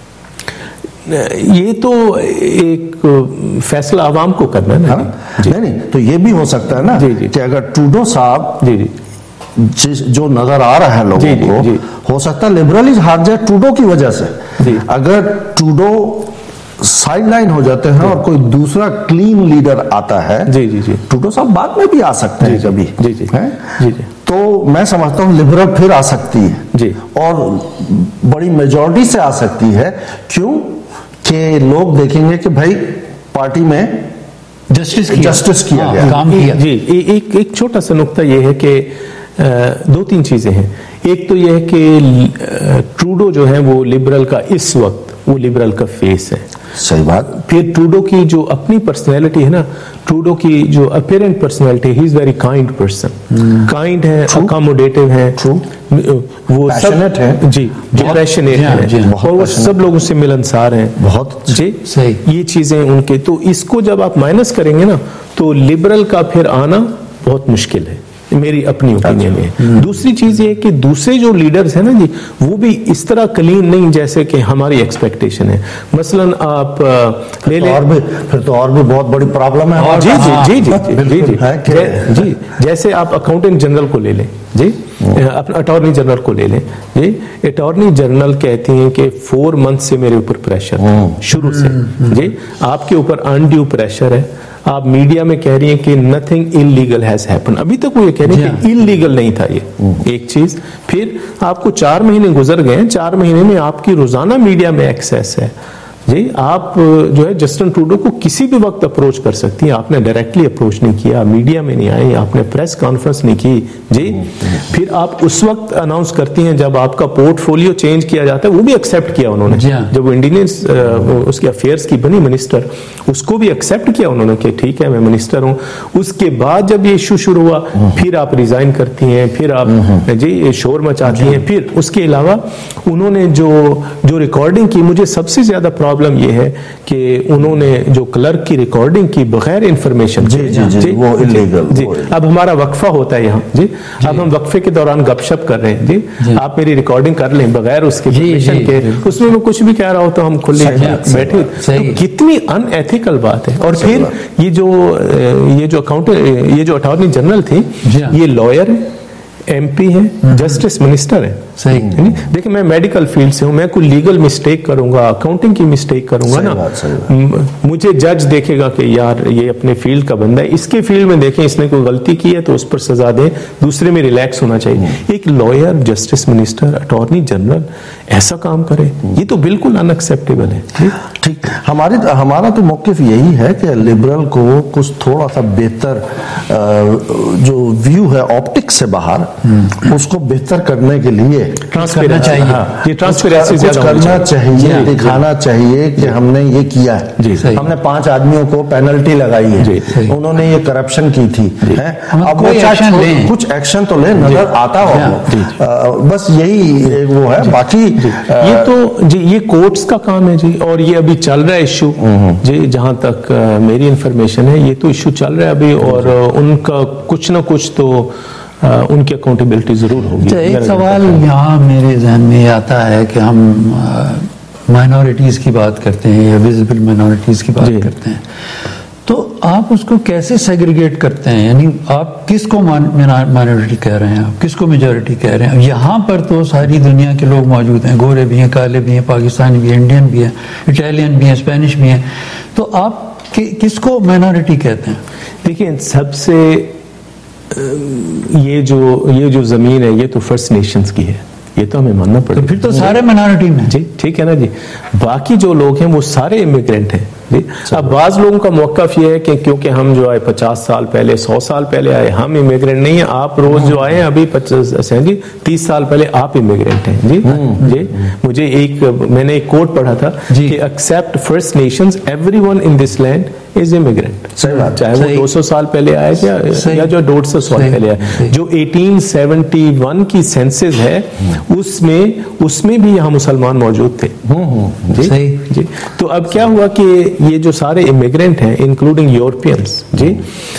ये तो एक फैसला आवाम को करना है ना। नहीं नहीं, तो ये भी हो सकता है ना जी, जी। कि अगर ट्रूडो साहब जी जी जो नजर आ रहा है लोगों जी, को जी, हो सकता है लिबरल ही हार जाए ट्रूडो की वजह से जी। अगर ट्रूडो साइड लाइन हो जाते हैं और कोई दूसरा क्लीन लीडर आता है जी जी जी ट्रूडो साहब बाद में भी आ सकते हैं कभी जी जी है जी जी। तो मैं समझता हूँ लिबरल फिर आ सकती है जी, और बड़ी मेजॉरिटी से आ सकती है। क्यों कि लोग देखेंगे कि भाई पार्टी में जस्टिस किया, जस्टिस किया हाँ, गया काम किया जी। एक एक छोटा सा नुक्ता ये है कि दो तीन चीजें हैं। एक तो ये है कि ट्रूडो जो है वो लिबरल का इस वक्त वो लिबरल का फेस है, सही बात। फिर ट्रूडो की जो अपनी पर्सनैलिटी है ना, ट्रूडो की जो apparent personality, he is very kind person, kind है, अकोमोडेटिव है, वो सब है जी, पैशनेट है, और वो सब लोगों से मिलनसार हैं बहुत जी। सही, ये चीजें उनके, तो इसको जब आप माइनस करेंगे ना तो लिबरल का फिर आना बहुत मुश्किल है, मेरी अपनी ओपिनियन है। दूसरी चीज ये कि दूसरे जो लीडर्स हैं ना जी, वो भी इस तरह क्लीन नहीं जैसे कि हमारी एक्सपेक्टेशन है। मसलन आप ले ले, और भी फिर तो और भी बहुत बड़ी प्रॉब्लम है। जी जी जी जी जी जी जी, जैसे आप अकाउंटेंट जनरल को ले लें जी, अपना अटॉर्नी जनरल को ले लें जी। अटॉर्नी जनरल कहती हैं कि फोर मंथ से मेरे ऊपर प्रेशर शुरू से जी, आपके ऊपर अनड्यू प्रेशर है। आप मीडिया में कह रही हैं कि नथिंग इलीगल हैज हैपन, अभी तक वो ये कह रही है कि इलीगल नहीं था ये, एक चीज। फिर आपको चार महीने गुजर गए, चार महीने में आपकी रोजाना मीडिया में एक्सेस है, جی آپ جو ہے جسٹن ٹروڈو کو کسی بھی وقت اپروچ کر سکتی ہیں. آپ نے ڈائریکٹلی اپروچ نہیں کیا, میڈیا میں نہیں آئے, آپ نے پریس کانفرنس نہیں کی جی. پھر آپ اس وقت اناؤنس کرتی ہیں جب آپ کا پورٹ فولیو چینج کیا جاتا ہے, وہ بھی ایکسیپٹ کیا انہوں نے. جب وہ انڈین اس کے افیئرس کی بنی منسٹر, اس کو بھی ایکسیپٹ کیا انہوں نے کہ ٹھیک ہے میں منسٹر ہوں. اس کے بعد جب یہ ایشو شروع ہوا پھر آپ ریزائن کرتی ہیں, پھر آپ جی شور مچاتی ہیں. پھر اس کے علاوہ انہوں نے جو جو ریکارڈنگ کی, مجھے سب سے زیادہ پرابلم یہ ہے کہ انہوں نے جو کلرک کی ریکارڈنگ کی بغیر انفارمیشن. جی جی جی وہ انلیگل. جی اب ہمارا وقفہ ہوتا ہے یہاں جی, اب ہم وقفے کے دوران گپ شپ کر رہے ہیں جی, آپ میری ریکارڈنگ کر لیں بغیر اس کی پرمیشن کے, اس میں میں کچھ بھی کہہ رہا ہوں تو ہم کھلے بیٹھے. تو کتنی ان ایتھیکل بات ہے. اور پھر یہ جو یہ جو اکاؤنٹ یہ جو اٹارنی جنرل تھی, یہ لائر ہے, ایم پی ہے, جسٹس منسٹر ہے. صحیح. دیکھیں میں میڈیکل فیلڈ سے ہوں, میں کوئی لیگل مسٹیک کروں گا, اکاؤنٹنگ کی مسٹیک کروں گا نا, مجھے جج دیکھے گا کہ یار یہ اپنے فیلڈ کا بندہ ہے. اس کے فیلڈ میں دیکھیں اس نے کوئی غلطی کی ہے تو اس پر سزا دیں, دوسرے میں ریلیکس ہونا چاہیے. ایک lawyer, justice minister, attorney general ایسا کام کرے, یہ تو بالکل ان ایکسیپٹیبل ہے. ٹھیک, ہماری ہمارا تو موقف یہی ہے کہ لبرل کو کچھ تھوڑا سا بہتر جو ویو ہے آپٹکس سے باہر, اس کو بہتر کرنے کے لیے کرنا چاہیے, کرنا چاہیے, دکھانا چاہیے کہ ہم نے یہ کیا ہے, ہم نے پانچ آدمیوں کو پینلٹی لگائی ہے, انہوں نے یہ کرپشن کی تھی. اب کچھ ایکشن تو لے, نظر آتا ہو, بس یہی وہ ہے. باقی یہ تو جی یہ کورٹس کا کام ہے جی, اور یہ ابھی چل رہا ہے ایشو جی, جہاں تک میری انفارمیشن ہے یہ تو ایشو چل رہا ہے ابھی, اور ان کا کچھ نہ کچھ تو ان کی اکاؤنٹیبلٹی ضرور ہوگی. ایک سوال یہاں میرے ذہن میں آتا ہے کہ ہم مائنورٹیز کی بات کرتے ہیں یا ویزیبل مائنورٹیز کی بات کرتے ہیں, تو آپ اس کو کیسے سیگریگیٹ کرتے ہیں؟ یعنی آپ کس کو مائنورٹی کہہ رہے ہیں, آپ کس کو میجورٹی کہہ رہے ہیں؟ یہاں پر تو ساری دنیا کے لوگ موجود ہیں, گورے بھی ہیں, کالے بھی ہیں, پاکستانی بھی ہیں, انڈین بھی ہیں, اٹالین بھی ہیں, اسپینش بھی ہیں, تو آپ کس کو مائنورٹی کہتے ہیں؟ دیکھیں سب سے یہ جو یہ جو زمین ہے یہ تو فرسٹ نیشنز کی ہے, یہ تو ہمیں ماننا پڑے گا. پھر تو سارے مائنورٹی میں جی ٹھیک ہے نا جی. باقی جو لوگ ہیں وہ سارے امیگرینٹ ہیں جی. اب بعض لوگوں کا موقف یہ ہے کہ کیونکہ ہم جو آئے پچاس سال پہلے, سو سال پہلے آئے, ہم امیگرینٹ نہیں ہیں. آپ روز جو آئے ہیں ابھی پچاس جی تیس سال پہلے آپ امیگرینٹ ہیں جی. جی مجھے ایک میں نے ایک کوٹ پڑھا تھا کہ except first nations everyone in this land is immigrant. چاہے وہ دو سو سال پہلے آئے یا جو ڈیڑھ سو سال پہلے آئے. جو ایٹین سیونٹی ون کی سینسز ہے اس میں اس میں بھی یہاں مسلمان موجود تھے جی. جی تو اب کیا ہوا کہ یہ جو سارے امیگرینٹ ہیں انکلوڈنگ یورپینس جی,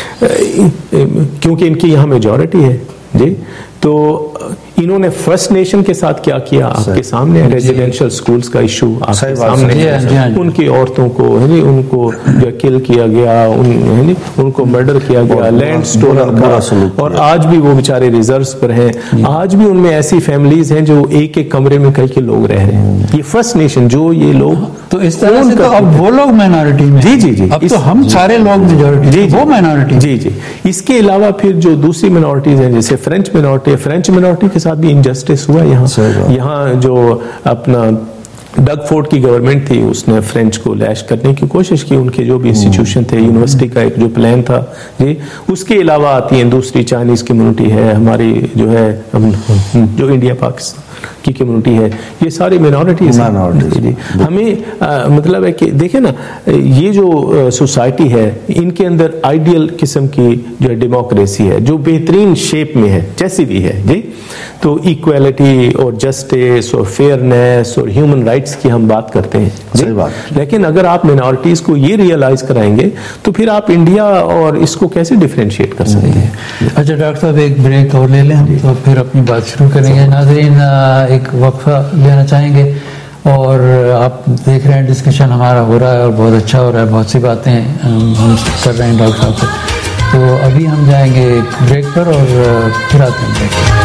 کیونکہ ان کی یہاں میجورٹی ہے جی, تو انہوں نے فرسٹ نیشن کے ساتھ کیا کیا آپ کے سامنے, ریزیڈینشل سکولز کا ایشو آپ کے سامنے, ان کی عورتوں کو ان کو جو کل کیا گیا, ان کو مرڈر کیا گیا, لینڈ سٹولن کا, اور آج بھی وہ بیچارے ریزروز پر ہیں. آج بھی ان میں ایسی فیملیز ہیں جو ایک ایک کمرے میں کئی کے لوگ رہ رہے ہیں. یہ فرسٹ نیشن جو یہ لوگ, تو اس طرح سے تو اب وہ لوگ مائنورٹی میں, جی جی جی, اب تو ہم سارے لوگ میجورٹی, جی وہ مائنورٹی. جی جی اس کے علاوہ پھر جو دوسری مائنورٹیز ہیں جیسے فرینچ مائنورٹی, فرینچ مائنورٹی کے ساتھ بھی انجسٹس ہوا یہاں. یہاں جو اپنا ڈگ فورڈ کی گورنمنٹ تھی اس نے فرینچ کو لیش کرنے کی کوشش کی, ان کے جو بھی انسٹیٹیوشن تھے, یونیورسٹی کا ایک جو پلان تھا جی. اس کے علاوہ آتی ہیں دوسری چائنیز کمیونٹی ہے, ہماری جو ہے جو انڈیا پاکستان کی کمیونٹی ہے, یہ ساری مائنورٹیز ہیں. ہمیں مطلب ہے کہ دیکھیں نا یہ جو سوسائٹی ہے ان کے اندر آئیڈیل قسم کی جو ڈیموکریسی ہے جو بہترین شیپ میں ہے جیسی بھی ہے جی. تو ایکویلٹی اور جسٹس اور فیئرنیس اور ہیومن رائٹس کی ہم بات کرتے ہیں جی. لیکن اگر آپ مائنورٹیز کو یہ ریئلائز کرائیں گے تو پھر آپ انڈیا اور اس کو کیسے ڈیفرینشیٹ کر سکتے ہیں. اچھا ڈاکٹر صاحب ایک بریک اور لے لیں ہم, تو پھر اپنی بات شروع کریں گے. ناظرین ایک وقفہ لینا چاہیں گے, اور آپ دیکھ رہے ہیں ڈسکشن ہمارا ہو رہا ہے اور بہت اچھا ہو رہا ہے, بہت سی باتیں ہم کر رہے ہیں ڈاکٹر صاحب سے. تو ابھی ہم جائیں گے بریک پر اور پھر آتے ہیں بریک پر.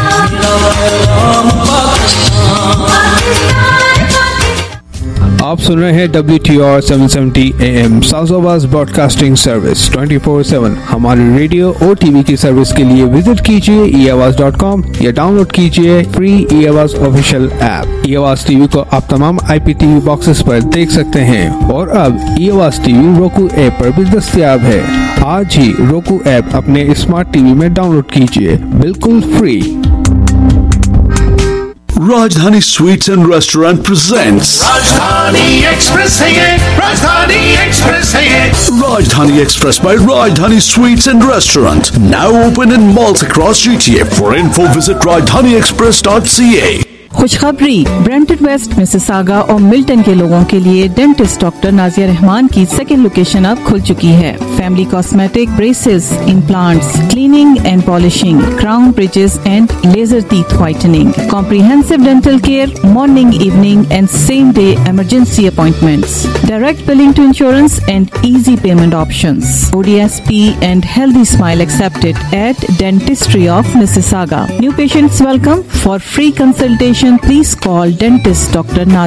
आप सुन रहे हैं W T R seven seventy A M south broadcasting service twenty four seven. हमारे रेडियो और टीवी की सर्विस के लिए विजिट कीजिए ई आवाज डॉट कॉम या डाउनलोड कीजिए फ्री ई आवाज ऑफिशियल ऐप। ई आवाज टीवी को आप तमाम I P T V boxes पर देख सकते हैं और अब ई आवाज टीवी रोकू ऐप पर भी दस्तयाब है। आज ही रोकू ऐप अपने स्मार्ट टीवी में डाउनलोड कीजिए बिल्कुल free. Rajdhani sweets and restaurant presents Rajdhani express है ये, राजधानी एक्सप्रेस है ये। Rajdhani Express by Rajdhani Sweets and Restaurant, now open in malls across G T A. For info, visit rajdhani express dot c a. खुशखबरी, ब्रेंटन वेस्ट, मिसिसागा और मिल्टन के लोगों के लिए डेंटिस्ट डॉक्टर नाजिया रहमान की सेकेंड लोकेशन अब खुल चुकी है। Family cosmetic, braces, implants, cleaning and polishing, crown bridges and laser teeth whitening, comprehensive dental care, morning, evening and same day emergency appointments, direct billing to insurance and easy payment options. O D S P and healthy smile accepted at Dentistry of Mississauga. New patients welcome. For free consultation, please call dentist Doctor Nadia.